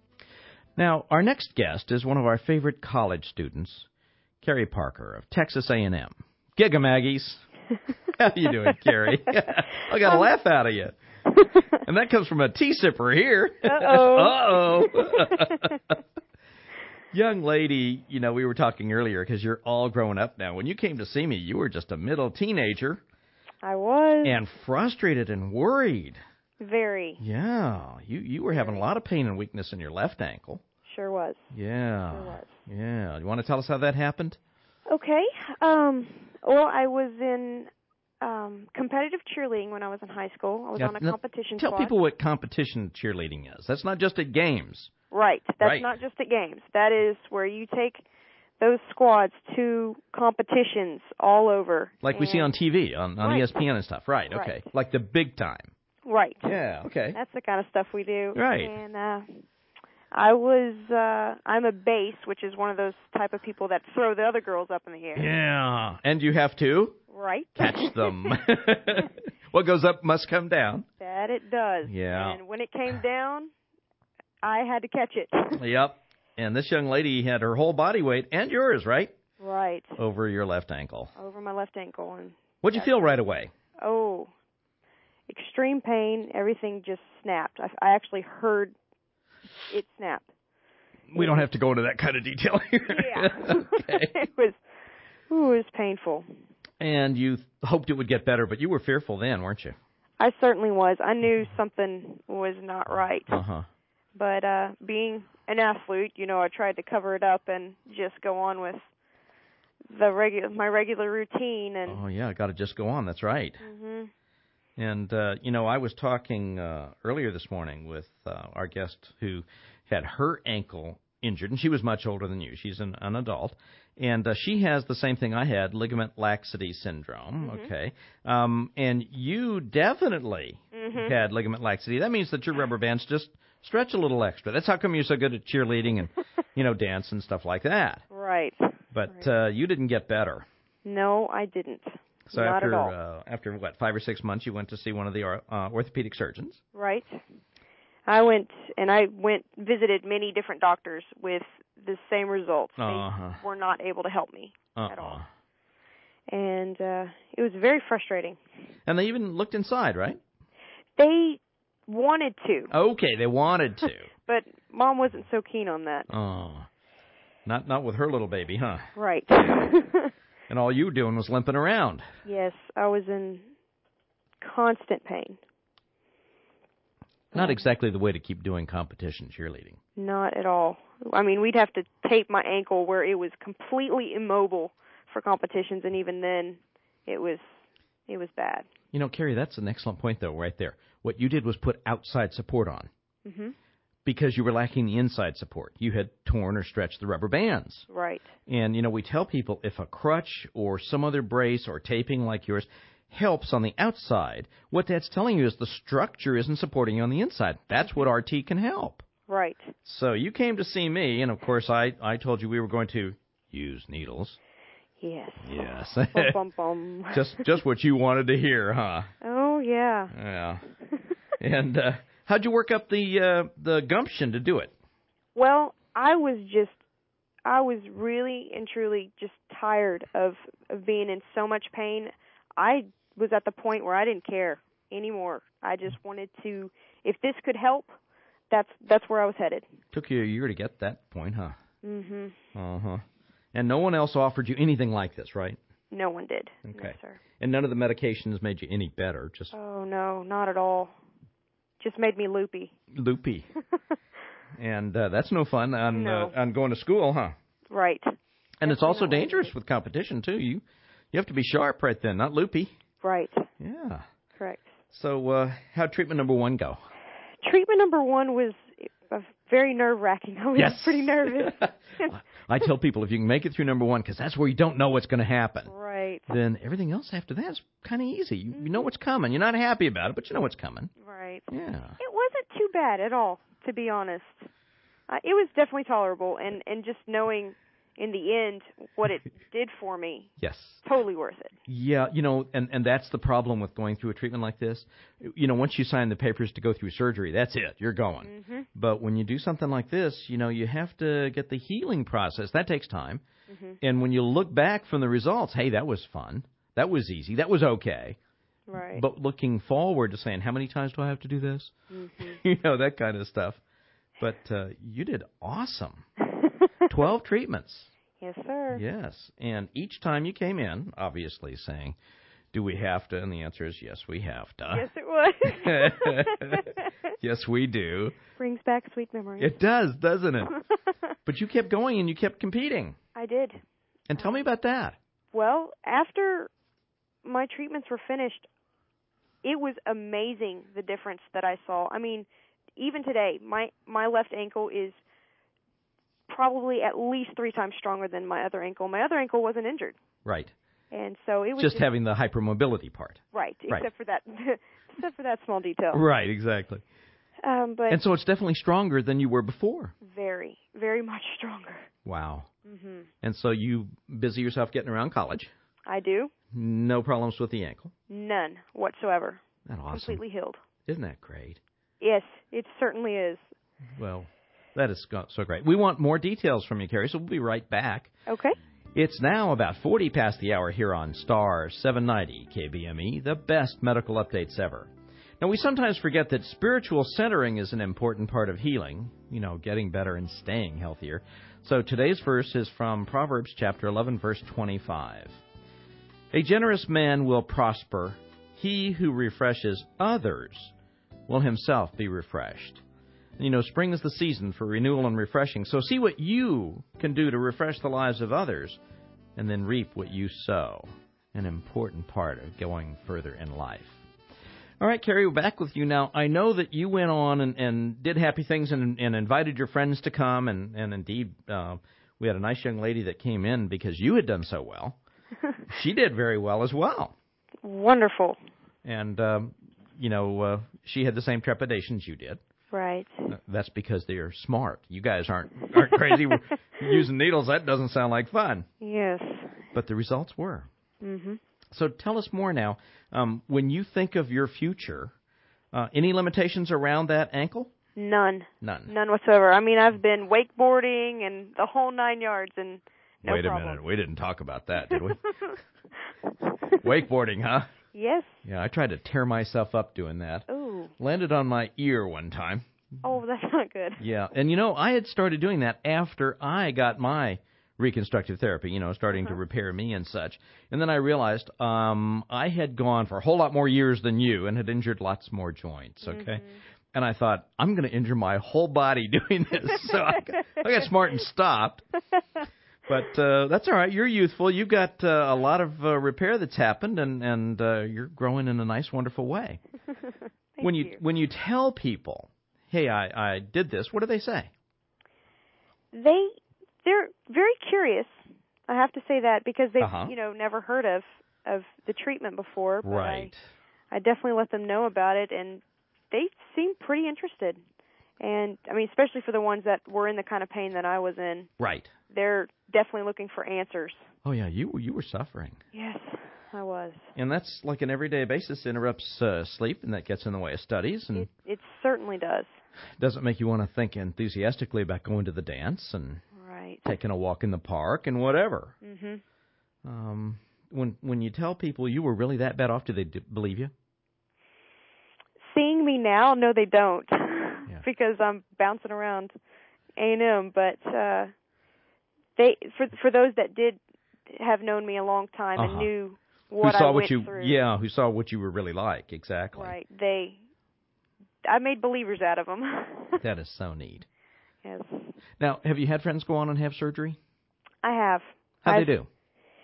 Now, our next guest is one of our favorite college students, Carrie Parker of Texas A and M. Gigamaggies. How you doing, Carrie? I got a um, laugh out of you. And that comes from a tea sipper here. Uh-oh. Uh-oh. Young lady, you know, we were talking earlier because you're all grown up now. When you came to see me, you were just a middle teenager. I was. And frustrated and worried. Very. Yeah. You you were having a lot of pain and weakness in your left ankle. Sure was. Yeah. Sure was. Yeah. You want to tell us how that happened? Okay. Um, well, I was in um, competitive cheerleading when I was in high school. I was yeah, on a now, competition Tell squad. people what competition cheerleading is. That's not just at games. Right. That's right. not just at games. That is where you take those squads to competitions all over. Like we see on T V, on, on right. E S P N and stuff. Right, okay. Right. Like the big time. Right. Yeah, okay. That's the kind of stuff we do. Right. And uh, I was, uh, I'm a base, which is one of those type of people that throw the other girls up in the air. Yeah. And you have to? Right. Catch them. What goes up must come down. That it does. Yeah. And when it came down, I had to catch it. Yep. And this young lady had her whole body weight, and yours, right? Right. Over your left ankle. Over my left ankle. And What'd you feel right away? Oh, extreme pain. Everything just snapped. I, I actually heard it snap. We don't have to go into that kind of detail here. Yeah. Okay. It was, ooh, it was painful. And you hoped it would get better, but you were fearful then, weren't you? I certainly was. I knew something was not right. Uh-huh. But uh, being an athlete, you know, I tried to cover it up and just go on with the regu- my regular routine. And Oh, yeah, got to just go on. That's right. hmm And, uh, you know, I was talking uh, earlier this morning with uh, our guest who had her ankle injured, and she was much older than you. She's an, an adult. And uh, she has the same thing I had, ligament laxity syndrome, Mm-hmm. okay? Um, and you definitely Mm-hmm. had ligament laxity. That means that your rubber bands just stretch a little extra. That's how come you're so good at cheerleading and, you know, dance and stuff like that. Right. But Right. uh, you didn't get better. No, I didn't. So Not after at all. Uh, after what, five or six months, you went to see one of the uh, orthopedic surgeons. Right. I went and I went visited many different doctors with the same results. Uh-huh. They were not able to help me Uh-uh. at all. And uh, it was very frustrating. And they even looked inside, right? They wanted to, Okay, they wanted to. but Mom wasn't so keen on that. Oh, not not with her little baby, huh? Right. And all you were doing was limping around. Yes, I was in constant pain. Not exactly the way to keep doing competition cheerleading. Not at all. I mean, we'd have to tape my ankle where it was completely immobile for competitions, and even then, it was it was bad. You know, Carrie, that's an excellent point, though, right there. What you did was put outside support on hmm because you were lacking the inside support. You had torn or stretched the rubber bands. Right. And, you know, we tell people if a crutch or some other brace or taping like yours helps on the outside, what that's telling you is the structure isn't supporting you on the inside. That's what R T can help. Right. So you came to see me, and, of course, I, I told you we were going to use needles. Yes. Yes. Bum, bum, bum. just just what you wanted to hear, huh? Oh, yeah. Yeah. And uh, how'd you work up the uh, the gumption to do it? Well, I was just, I was really and truly just tired of, of being in so much pain. I was at the point where I didn't care anymore. I just wanted to, if this could help, that's that's where I was headed. Took you a year to get that point, huh? hmm Uh-huh. And no one else offered you anything like this, right? No one did. Okay. No, sir. And none of the medications made you any better, just Oh, no, not at all. Just made me loopy. loopy. And uh, that's no fun on No. uh, on going to school, huh? Right. And it's also Definitely. dangerous with competition, too. You you have to be sharp right then, not loopy. Right. Yeah. Correct. So uh, how'd treatment number one go? Treatment number one was uh, very nerve-wracking. I was Yes. pretty nervous. I tell people if you can make it through number one, because that's where you don't know what's going to happen, Right. then everything else after that is kind of easy. You, you know what's coming. You're not happy about it, but you know what's coming. Right. Yeah. It wasn't too bad at all, to be honest. Uh, it was definitely tolerable, and, and just knowing in the end what it did for me, Yes. totally worth it. Yeah, you know, and, and that's the problem with going through a treatment like this. You know, once you sign the papers to go through surgery, that's it. You're going. Mm-hmm. But when you do something like this, you know, you have to get the healing process. That takes time. Mm-hmm. And when you look back from the results, hey, that was fun. That was easy. That was okay. Right. But looking forward to saying, how many times do I have to do this? Mm-hmm. You know, that kind of stuff. But uh, you did awesome. twelve treatments. Yes, sir. Yes. And each time you came in, obviously saying, do we have to? And the answer is yes, we have to. Yes, it was. Yes, we do. Brings back sweet memories. It does, doesn't it? But you kept going and you kept competing. I did. And tell me about that. Well, after my treatments were finished, it was amazing the difference that I saw. I mean, even today, my, my left ankle is probably at least three times stronger than my other ankle. My other ankle wasn't injured. Right. And so it was Just, just having the hypermobility part. right, Right. except for that except for that small detail. Right, exactly. Um, but And so it's definitely stronger than you were before. very, very much stronger. Wow. Mhm. And so you busy yourself getting around college. I do. No problems with the ankle? None whatsoever. That's awesome. Completely healed. Isn't that great? Yes, it certainly is. Well, that is so great. We want more details from you, Carrie, so we'll be right back. Okay. It's now about forty past the hour here on Star seven ninety K B M E, the best medical updates ever. Now, we sometimes forget that spiritual centering is an important part of healing, you know, getting better and staying healthier. So today's verse is from Proverbs chapter eleven, verse twenty-five. A generous man will prosper. He who refreshes others will himself be refreshed. You know, spring is the season for renewal and refreshing. So see what you can do to refresh the lives of others and then reap what you sow. An important part of going further in life. All right, Carrie, we're back with you now. I know that you went on and, and did happy things and, and invited your friends to come, and, and indeed uh, we had a nice young lady that came in because you had done so well. She did very well as well. Wonderful. And, um, you know, uh, she had the same trepidations you did. Right. Uh, that's because they are smart. You guys aren't, aren't crazy using needles. That doesn't sound like fun. Yes. But the results were. Mm-hmm. So tell us more now. Um, when you think of your future, uh, any limitations around that ankle? None. None. None whatsoever. I mean, I've been wakeboarding and the whole nine yards, and no Wait problem. a minute. We didn't talk about that, did we? Wakeboarding, huh? Yes. Yeah, I tried to tear myself up doing that. Ooh. Landed on my ear one time. Oh, that's not good. Yeah, and you know, I had started doing that after I got my reconstructive therapy, you know, starting uh-huh. to repair me and such. And then I realized um, I had gone for a whole lot more years than you and had injured lots more joints, okay? Mm-hmm. And I thought, I'm going to injure my whole body doing this. So I got, I got smart and stopped. But uh, that's all right. You're youthful. You've got uh, a lot of uh, repair that's happened, and, and uh, you're growing in a nice, wonderful way. when you, you when you tell people, hey, I, I did this, what do they say? They... They're very curious, I have to say that, because they've, uh-huh. you know, never heard of, of the treatment before. But right. I, I definitely let them know about it, and they seem pretty interested. And, I mean, especially for the ones that were in the kind of pain that I was in. Right. They're definitely looking for answers. Oh, yeah, you, you were suffering. Yes, I was. And that's like an everyday basis, interrupts uh, sleep, and that gets in the way of studies. And it, it certainly does. Doesn't make you want to think enthusiastically about going to the dance and right. taking a walk in the park and whatever. Mm-hmm. Um, when when you tell people you were really that bad off, do they d- believe you? Seeing me now, no, they don't, yeah. because I'm bouncing around A and M. But uh, they, for for those that did have known me a long time uh-huh. and knew what who saw I what went you, through, yeah, who saw what you were really like, exactly. Right, they, I made believers out of them. That is so neat. Yes. Now, have you had friends go on and have surgery? I have. How'd I've, they do?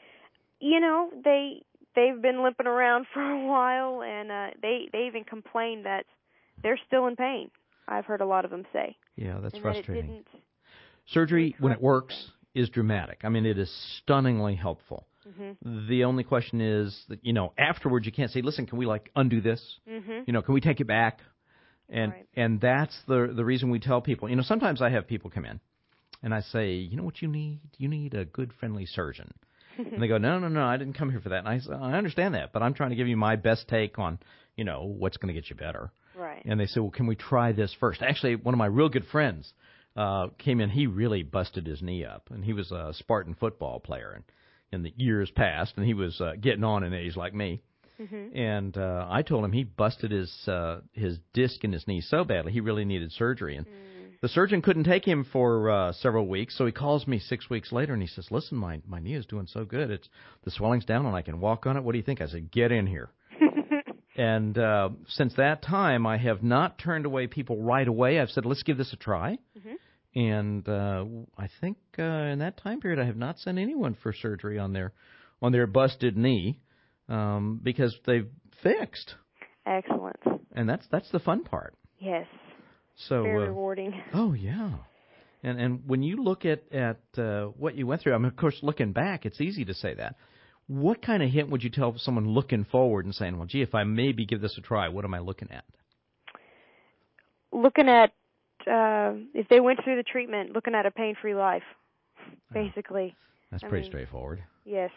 You know, they they've been limping around for a while, and uh, they they even complained that they're still in pain. I've heard a lot of them say. Yeah, that's and frustrating. That it didn't surgery, when it works, is dramatic. I mean, it is stunningly helpful. Mm-hmm. The only question is that, you know, afterwards you can't say, listen, can we, like, undo this? Mm-hmm. You know, can we take it back? And right. and that's the the reason we tell people. You know, sometimes I have people come in, and I say, you know what you need? You need a good, friendly surgeon. And they go, no, no, no, I didn't come here for that. And I say, I understand that, but I'm trying to give you my best take on, you know, what's going to get you better. Right. And they say, well, can we try this first? Actually, one of my real good friends uh, came in. He really busted his knee up, and he was a Spartan football player in, in the years past, and he was uh, getting on in age like me. Mm-hmm. And uh, I told him he busted his uh, his disc in his knee so badly he really needed surgery. And mm. the surgeon couldn't take him for uh, several weeks, so he calls me six weeks later and he says, listen, my, my knee is doing so good. It's the swelling's down and I can walk on it. What do you think? I said, get in here. And uh, since that time, I have not turned away people right away. I've said, let's give this a try. Mm-hmm. And uh, I think uh, in that time period, I have not sent anyone for surgery on their on their busted knee. Um, because they've fixed. Excellent. And that's that's the fun part. Yes. So very uh, rewarding. Oh yeah. And and when you look at at uh, what you went through, I mean, of course, looking back, it's easy to say that. What kind of hint would you tell someone looking forward and saying, well, gee, if I maybe give this a try, what am I looking at? Looking at uh, if they went through the treatment, looking at a pain-free life, basically. Oh, that's I pretty mean, straightforward. Yes.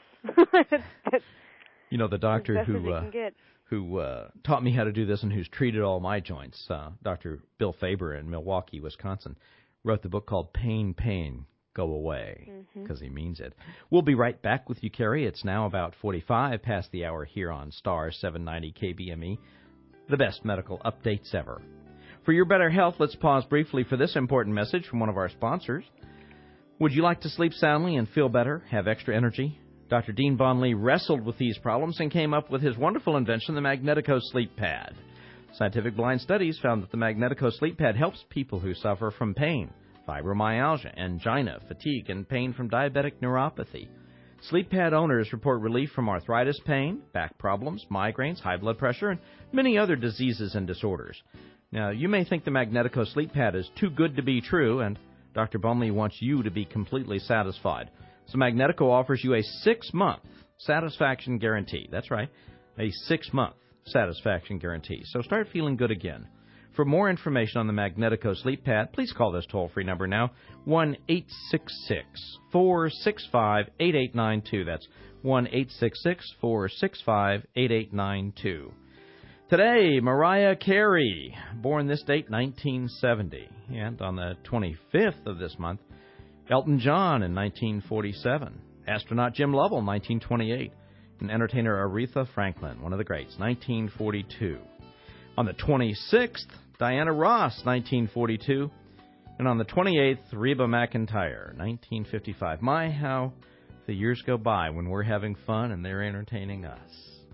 You know, the doctor as best as who it uh, can get. who uh, taught me how to do this and who's treated all my joints, uh, Doctor Bill Faber in Milwaukee, Wisconsin, wrote the book called Pain, Pain, Go Away, because mm-hmm. he means it. We'll be right back with you, Carrie. It's now about forty-five past the hour here on Star seven ninety K B M E, the best medical updates ever. For your better health, let's pause briefly for this important message from one of our sponsors. Would you like to sleep soundly and feel better, have extra energy? Doctor Dean Bonley wrestled with these problems and came up with his wonderful invention, the Magnetico Sleep Pad. Scientific blind studies found that the Magnetico Sleep Pad helps people who suffer from pain, fibromyalgia, angina, fatigue, and pain from diabetic neuropathy. Sleep Pad owners report relief from arthritis pain, back problems, migraines, high blood pressure, and many other diseases and disorders. Now, you may think the Magnetico Sleep Pad is too good to be true, and Doctor Bonley wants you to be completely satisfied. So Magnetico offers you a six-month satisfaction guarantee. That's right, a six-month satisfaction guarantee. So start feeling good again. For more information on the Magnetico Sleep Pad, please call this toll-free number now, one eight six six, four six five, eight eight nine two. That's one eight six six, four six five, eight eight nine two. Today, Mariah Carey, born this date, nineteen seventy. And on the twenty-fifth of this month, Elton John in nineteen forty-seven. Astronaut Jim Lovell, nineteen twenty-eight. And entertainer Aretha Franklin, one of the greats, nineteen forty-two. On the twenty-sixth, Diana Ross, nineteen forty-two. And on the twenty-eighth, Reba McEntire, nineteen fifty-five. My, how the years go by when we're having fun and they're entertaining us.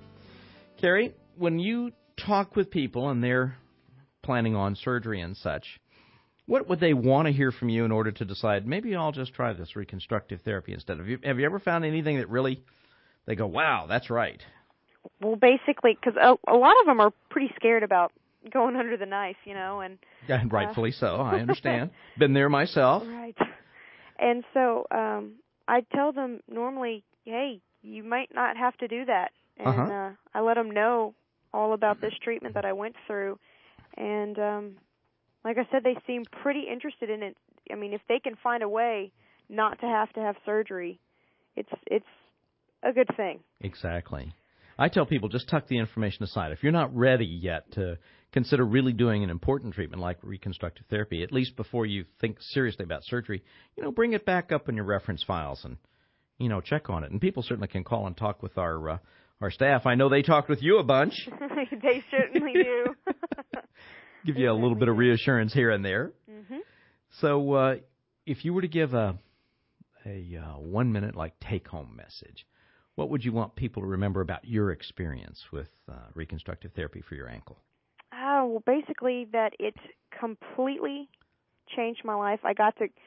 Carrie, when you talk with people and they're planning on surgery and such, what would they want to hear from you in order to decide, maybe I'll just try this reconstructive therapy instead? Have you, have you ever found anything that really, they go, wow, that's right? Well, basically, because a, a lot of them are pretty scared about going under the knife, you know. and yeah, and rightfully uh, so, I understand. Been there myself. Right. And so um, I tell them normally, hey, you might not have to do that. And uh-huh. uh, I let them know all about this treatment that I went through. And um like I said, they seem pretty interested in it. I mean, if they can find a way not to have to have surgery, it's it's a good thing. Exactly. I tell people just tuck the information aside. If you're not ready yet to consider really doing an important treatment like reconstructive therapy, at least before you think seriously about surgery, you know, bring it back up in your reference files and, you know, check on it. And people certainly can call and talk with our uh, our staff. I know they talked with you a bunch. They certainly do. Give you a little bit of reassurance here and there. Mm-hmm. So uh, if you were to give a, a uh, one-minute, like, take-home message, what would you want people to remember about your experience with uh, reconstructive therapy for your ankle? Oh, well, basically that it completely changed my life. I got to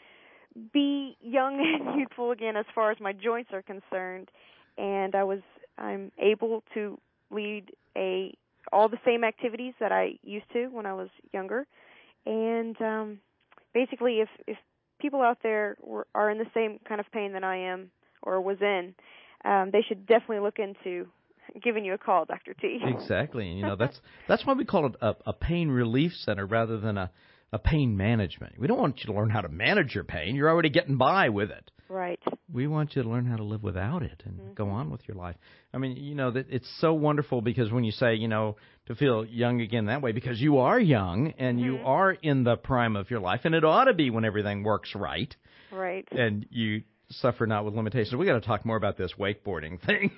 be young and youthful again as far as my joints are concerned, and I was I'm able to lead a all the same activities that I used to when I was younger. And um, basically, if, if people out there were, are in the same kind of pain that I am or was in, um, they should definitely look into giving you a call, Doctor T. Exactly. You know, that's that's why we call it a, a pain relief center rather than a, a pain management. We don't want you to learn how to manage your pain. You're already getting by with it. Right. We want you to learn how to live without it and mm-hmm. go on with your life. I mean, you know, that it's so wonderful because when you say, you know, to feel young again that way, because you are young and mm-hmm. you are in the prime of your life, and it ought to be when everything works right. Right. And you suffer not with limitations. We got to talk more about this wakeboarding thing.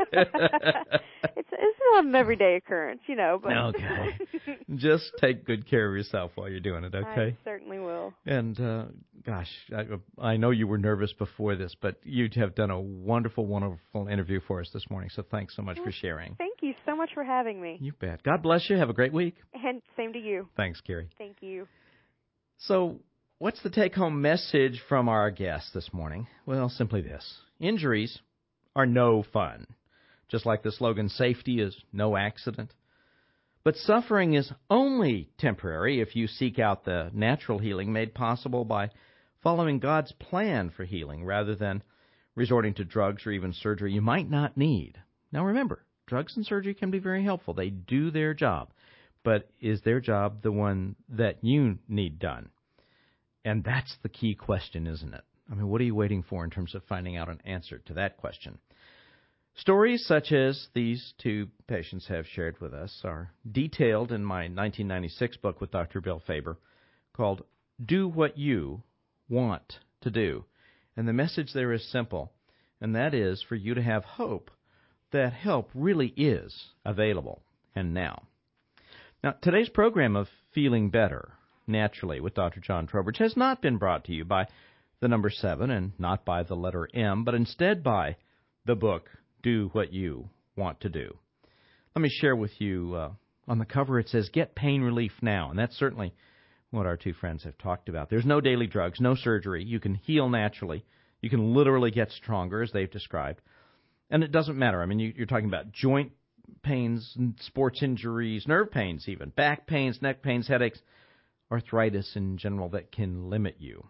it's it's not an everyday occurrence, you know. But okay. Just take good care of yourself while you're doing it, okay? I certainly will. And, uh, gosh, I, I know you were nervous before this, but you have done a wonderful, wonderful interview for us this morning, so thanks so much well, for sharing. Thank you so much for having me. You bet. God bless you. Have a great week. And same to you. Thanks, Carrie. Thank you. So, what's the take-home message from our guest this morning? Well, simply this. Injuries are no fun. Just like the slogan, safety is no accident. But suffering is only temporary if you seek out the natural healing made possible by following God's plan for healing rather than resorting to drugs or even surgery you might not need. Now remember, drugs and surgery can be very helpful. They do their job. But is their job the one that you need done? And that's the key question, isn't it? I mean, what are you waiting for in terms of finding out an answer to that question? Stories such as these two patients have shared with us are detailed in my nineteen ninety-six book with Doctor Bill Faber called Do What You Want to Do. And the message there is simple, and that is for you to have hope that help really is available and now. Now, today's program of Feeling Better Naturally with Doctor John Trowbridge has not been brought to you by the number seven and not by the letter M, but instead by the book Do What You Want to Do. Let me share with you, uh, on the cover it says, Get Pain Relief Now, and that's certainly what our two friends have talked about. There's no daily drugs, no surgery. You can heal naturally. You can literally get stronger, as they've described. And it doesn't matter. I mean, you, you're talking about joint pains, sports injuries, nerve pains even, back pains, neck pains, headaches, arthritis in general that can limit you.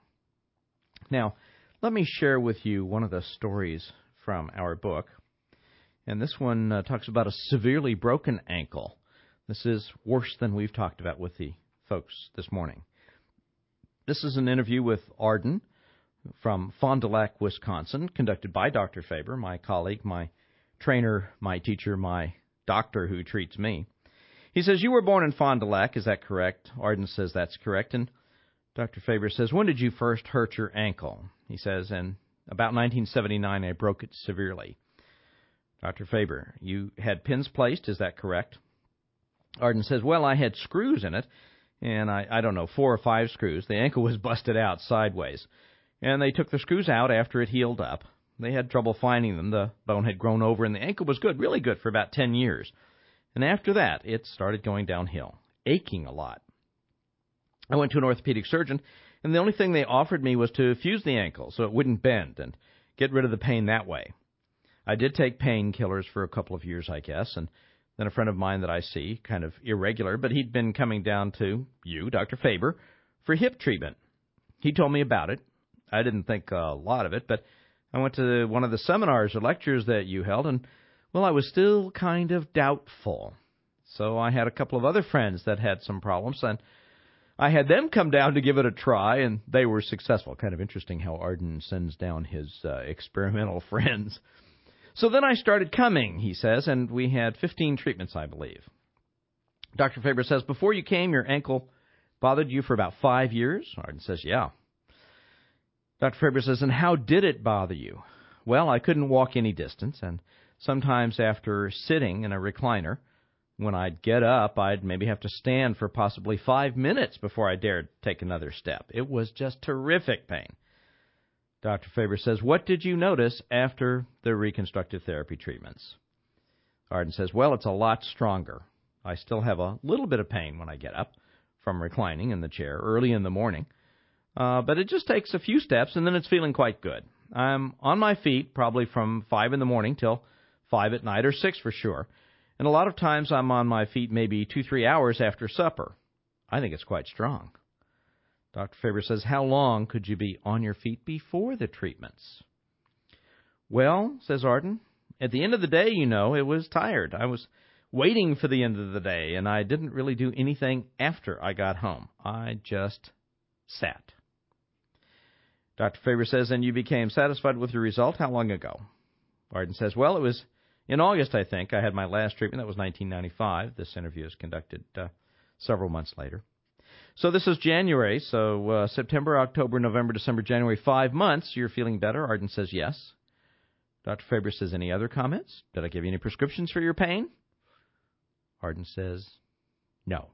Now, let me share with you one of the stories from our book. And this one uh, talks about a severely broken ankle. This is worse than we've talked about with the folks this morning. This is an interview with Arden from Fond du Lac, Wisconsin, conducted by Doctor Faber, my colleague, my trainer, my teacher, my doctor who treats me. He says, you were born in Fond du Lac, is that correct? Arden says that's correct. And Doctor Faber says, when did you first hurt your ankle? He says, in about nineteen seventy-nine, I broke it severely. Doctor Faber, you had pins placed, is that correct? Arden says, well, I had screws in it, and I, I don't know, four or five screws. The ankle was busted out sideways, and they took the screws out after it healed up. They had trouble finding them. The bone had grown over, and the ankle was good, really good, for about ten years. And after that, it started going downhill, aching a lot. I went to an orthopedic surgeon, and the only thing they offered me was to fuse the ankle so it wouldn't bend and get rid of the pain that way. I did take painkillers for a couple of years, I guess, and then a friend of mine that I see, kind of irregular, but he'd been coming down to you, Doctor Faber, for hip treatment. He told me about it. I didn't think a lot of it, but I went to one of the seminars or lectures that you held, and, well, I was still kind of doubtful. So I had a couple of other friends that had some problems, and I had them come down to give it a try, and they were successful. Kind of interesting how Arden sends down his uh, experimental friends. So then I started coming, he says, and we had fifteen treatments, I believe. Doctor Faber says, before you came, your ankle bothered you for about five years? Arden says, yeah. Doctor Faber says, and how did it bother you? Well, I couldn't walk any distance, and sometimes after sitting in a recliner, when I'd get up, I'd maybe have to stand for possibly five minutes before I dared take another step. It was just terrific pain. Doctor Faber says, what did you notice after the reconstructive therapy treatments? Arden says, well, it's a lot stronger. I still have a little bit of pain when I get up from reclining in the chair early in the morning, uh, but it just takes a few steps, and then it's feeling quite good. I'm on my feet probably from five in the morning till five at night, or six for sure, and a lot of times I'm on my feet maybe two, three hours after supper. I think it's quite strong. Doctor Faber says, how long could you be on your feet before the treatments? Well, says Arden, at the end of the day, you know, it was tired. I was waiting for the end of the day, and I didn't really do anything after I got home. I just sat. Doctor Faber says, and you became satisfied with your result how long ago? Arden says, well, it was in August, I think. I had my last treatment. That was nineteen ninety-five. This interview is conducted uh, several months later. So this is January, so uh, September, October, November, December, January, five months. You're feeling better? Arden says yes. Doctor Faber says, any other comments? Did I give you any prescriptions for your pain? Arden says, no.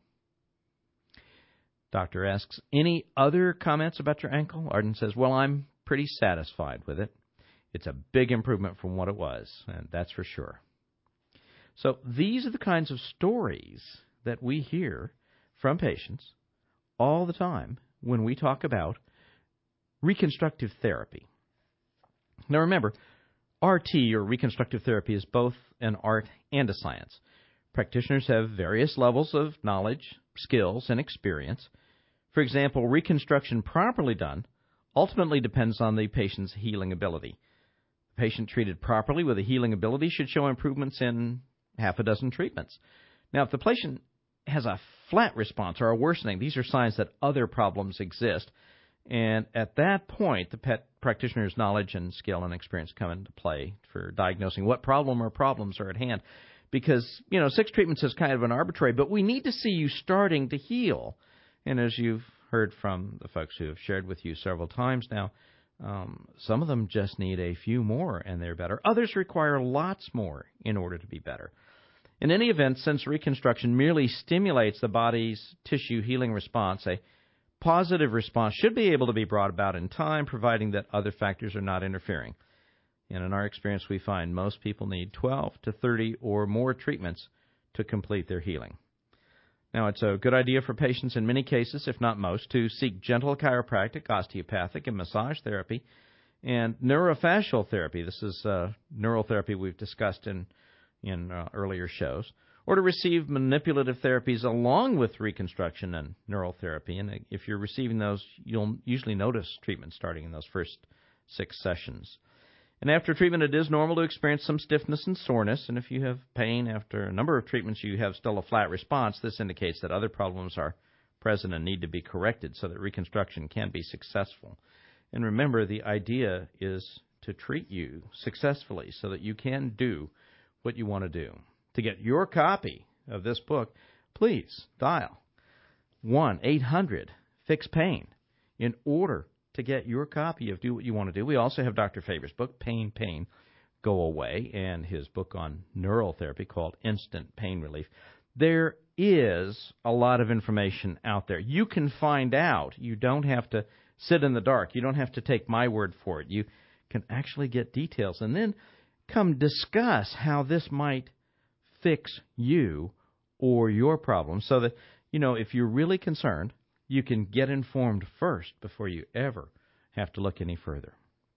Doctor asks, any other comments about your ankle? Arden says, well, I'm pretty satisfied with it. It's a big improvement from what it was, and that's for sure. So these are the kinds of stories that we hear from patients all the time when we talk about reconstructive therapy. Now remember, R T, or reconstructive therapy, is both an art and a science. Practitioners have various levels of knowledge, skills, and experience. For example, reconstruction properly done ultimately depends on the patient's healing ability. The patient treated properly with a healing ability should show improvements in half a dozen treatments. Now, if the patient has a flat response or a worsening, these are signs that other problems exist, And at that point, the pet practitioner's knowledge and skill and experience come into play for diagnosing what problem or problems are at hand. Because, you know, six treatments is kind of an arbitrary, but we need to see you starting to heal. And as you've heard from the folks who have shared with you several times now, um, some of them just need a few more and they're better. Others require lots more in order to be better. In any event, since reconstruction merely stimulates the body's tissue healing response, a positive response should be able to be brought about in time, providing that other factors are not interfering. And in our experience, we find most people need twelve to thirty or more treatments to complete their healing. Now, it's a good idea for patients in many cases, if not most, to seek gentle chiropractic, osteopathic, and massage therapy, and neurofascial therapy. This is uh, neural therapy we've discussed in, in uh, earlier shows, or to receive manipulative therapies along with reconstruction and neural therapy. And if you're receiving those, you'll usually notice treatment starting in those first six sessions. And after treatment, it is normal to experience some stiffness and soreness, and if you have pain after a number of treatments, you have still a flat response, this indicates that other problems are present and need to be corrected so that reconstruction can be successful. And remember, the idea is to treat you successfully so that you can do what you want to do. To get your copy of this book, please dial one eight hundred fix pain in order to get your copy of Do What You Want to Do. We also have Doctor Faber's book, Pain, Pain, Go Away, and his book on neural therapy called Instant Pain Relief. There is a lot of information out there. You can find out. You don't have to sit in the dark. You don't have to take my word for it. You can actually get details and then come discuss how this might fix you or your problem so that, you know, if you're really concerned, you can get informed first before you ever have to look any further.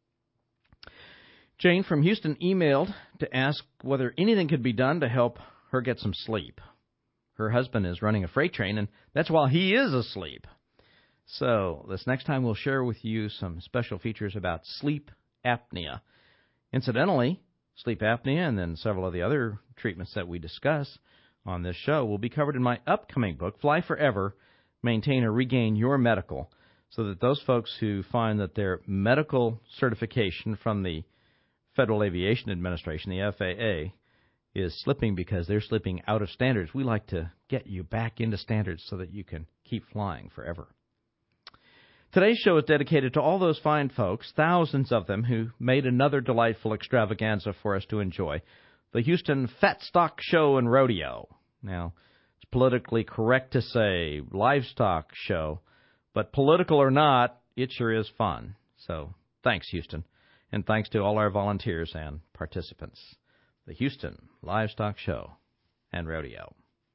Jane from Houston emailed to ask whether anything could be done to help her get some sleep. Her husband is running a freight train, and that's while he is asleep. So this next time we'll share with you some special features about sleep apnea. Incidentally, sleep apnea and then several of the other treatments that we discuss on this show will be covered in my upcoming book, Fly Forever, Maintain or Regain Your Medical, so that those folks who find that their medical certification from the Federal Aviation Administration, the F A A, is slipping because they're slipping out of standards, we like to get you back into standards so that you can keep flying forever. Today's show is dedicated to all those fine folks, thousands of them, who made another delightful extravaganza for us to enjoy, the Houston Fat Stock Show and Rodeo. Now, it's politically correct to say livestock show, but political or not, it sure is fun. So thanks, Houston, and thanks to all our volunteers and participants. The Houston Livestock Show and Rodeo.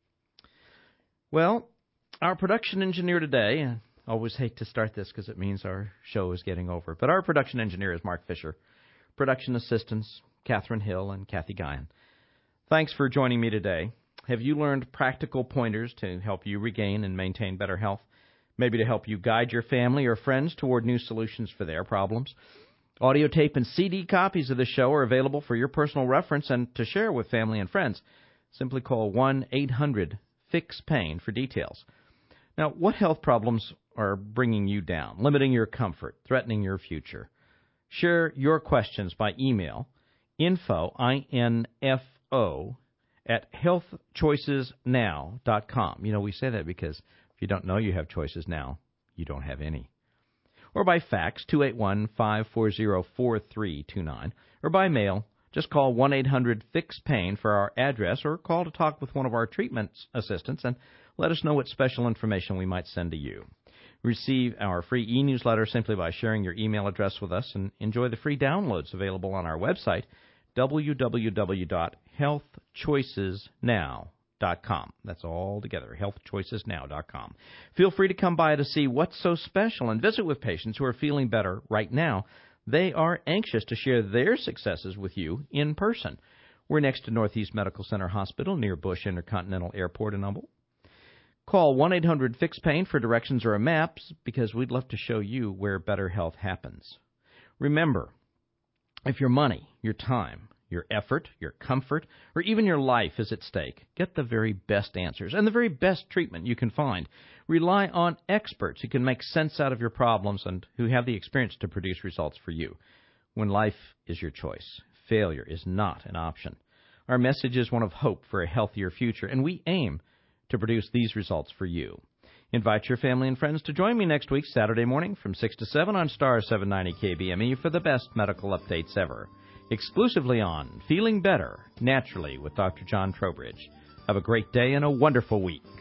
Well, our production engineer today, and I always hate to start this because it means our show is getting over, but our production engineer is Mark Fisher. Production assistants, Catherine Hill and Kathy Guyon. Thanks for joining me today. Have you learned practical pointers to help you regain and maintain better health? Maybe to help you guide your family or friends toward new solutions for their problems? Audio tape and C D copies of the show are available for your personal reference and to share with family and friends. Simply call one eight hundred fix pain for details. Now, what health problems are bringing you down, limiting your comfort, threatening your future? Share your questions by email, info, I N F O, at health choices now dot com. You know, we say that because if you don't know you have choices now, you don't have any. Or by fax, two eight one, five four zero, four three two nine. Or by mail, just call one eight hundred fix pain for our address or call to talk with one of our treatment assistants and let us know what special information we might send to you. Receive our free e-newsletter simply by sharing your email address with us and enjoy the free downloads available on our website, w w w dot health choices now dot com. That's all together, health choices now dot com. Feel free to come by to see what's so special and visit with patients who are feeling better right now. They are anxious to share their successes with you in person. We're next to Northeast Medical Center Hospital near Bush Intercontinental Airport in Humboldt. Call one eight hundred fix pain for directions or a map because we'd love to show you where better health happens. Remember, if your money, your time, your your effort, your comfort, or even your life is at stake, get the very best answers and the very best treatment you can find. Rely on experts who can make sense out of your problems and who have the experience to produce results for you. When life is your choice, failure is not an option. Our message is one of hope for a healthier future, and we aim to produce these results for you. Invite your family and friends to join me next week, Saturday morning from six to seven on Star seven ninety K B M E for the best medical updates ever. Exclusively on Feeling Better, Naturally with Doctor John Trowbridge. Have a great day and a wonderful week.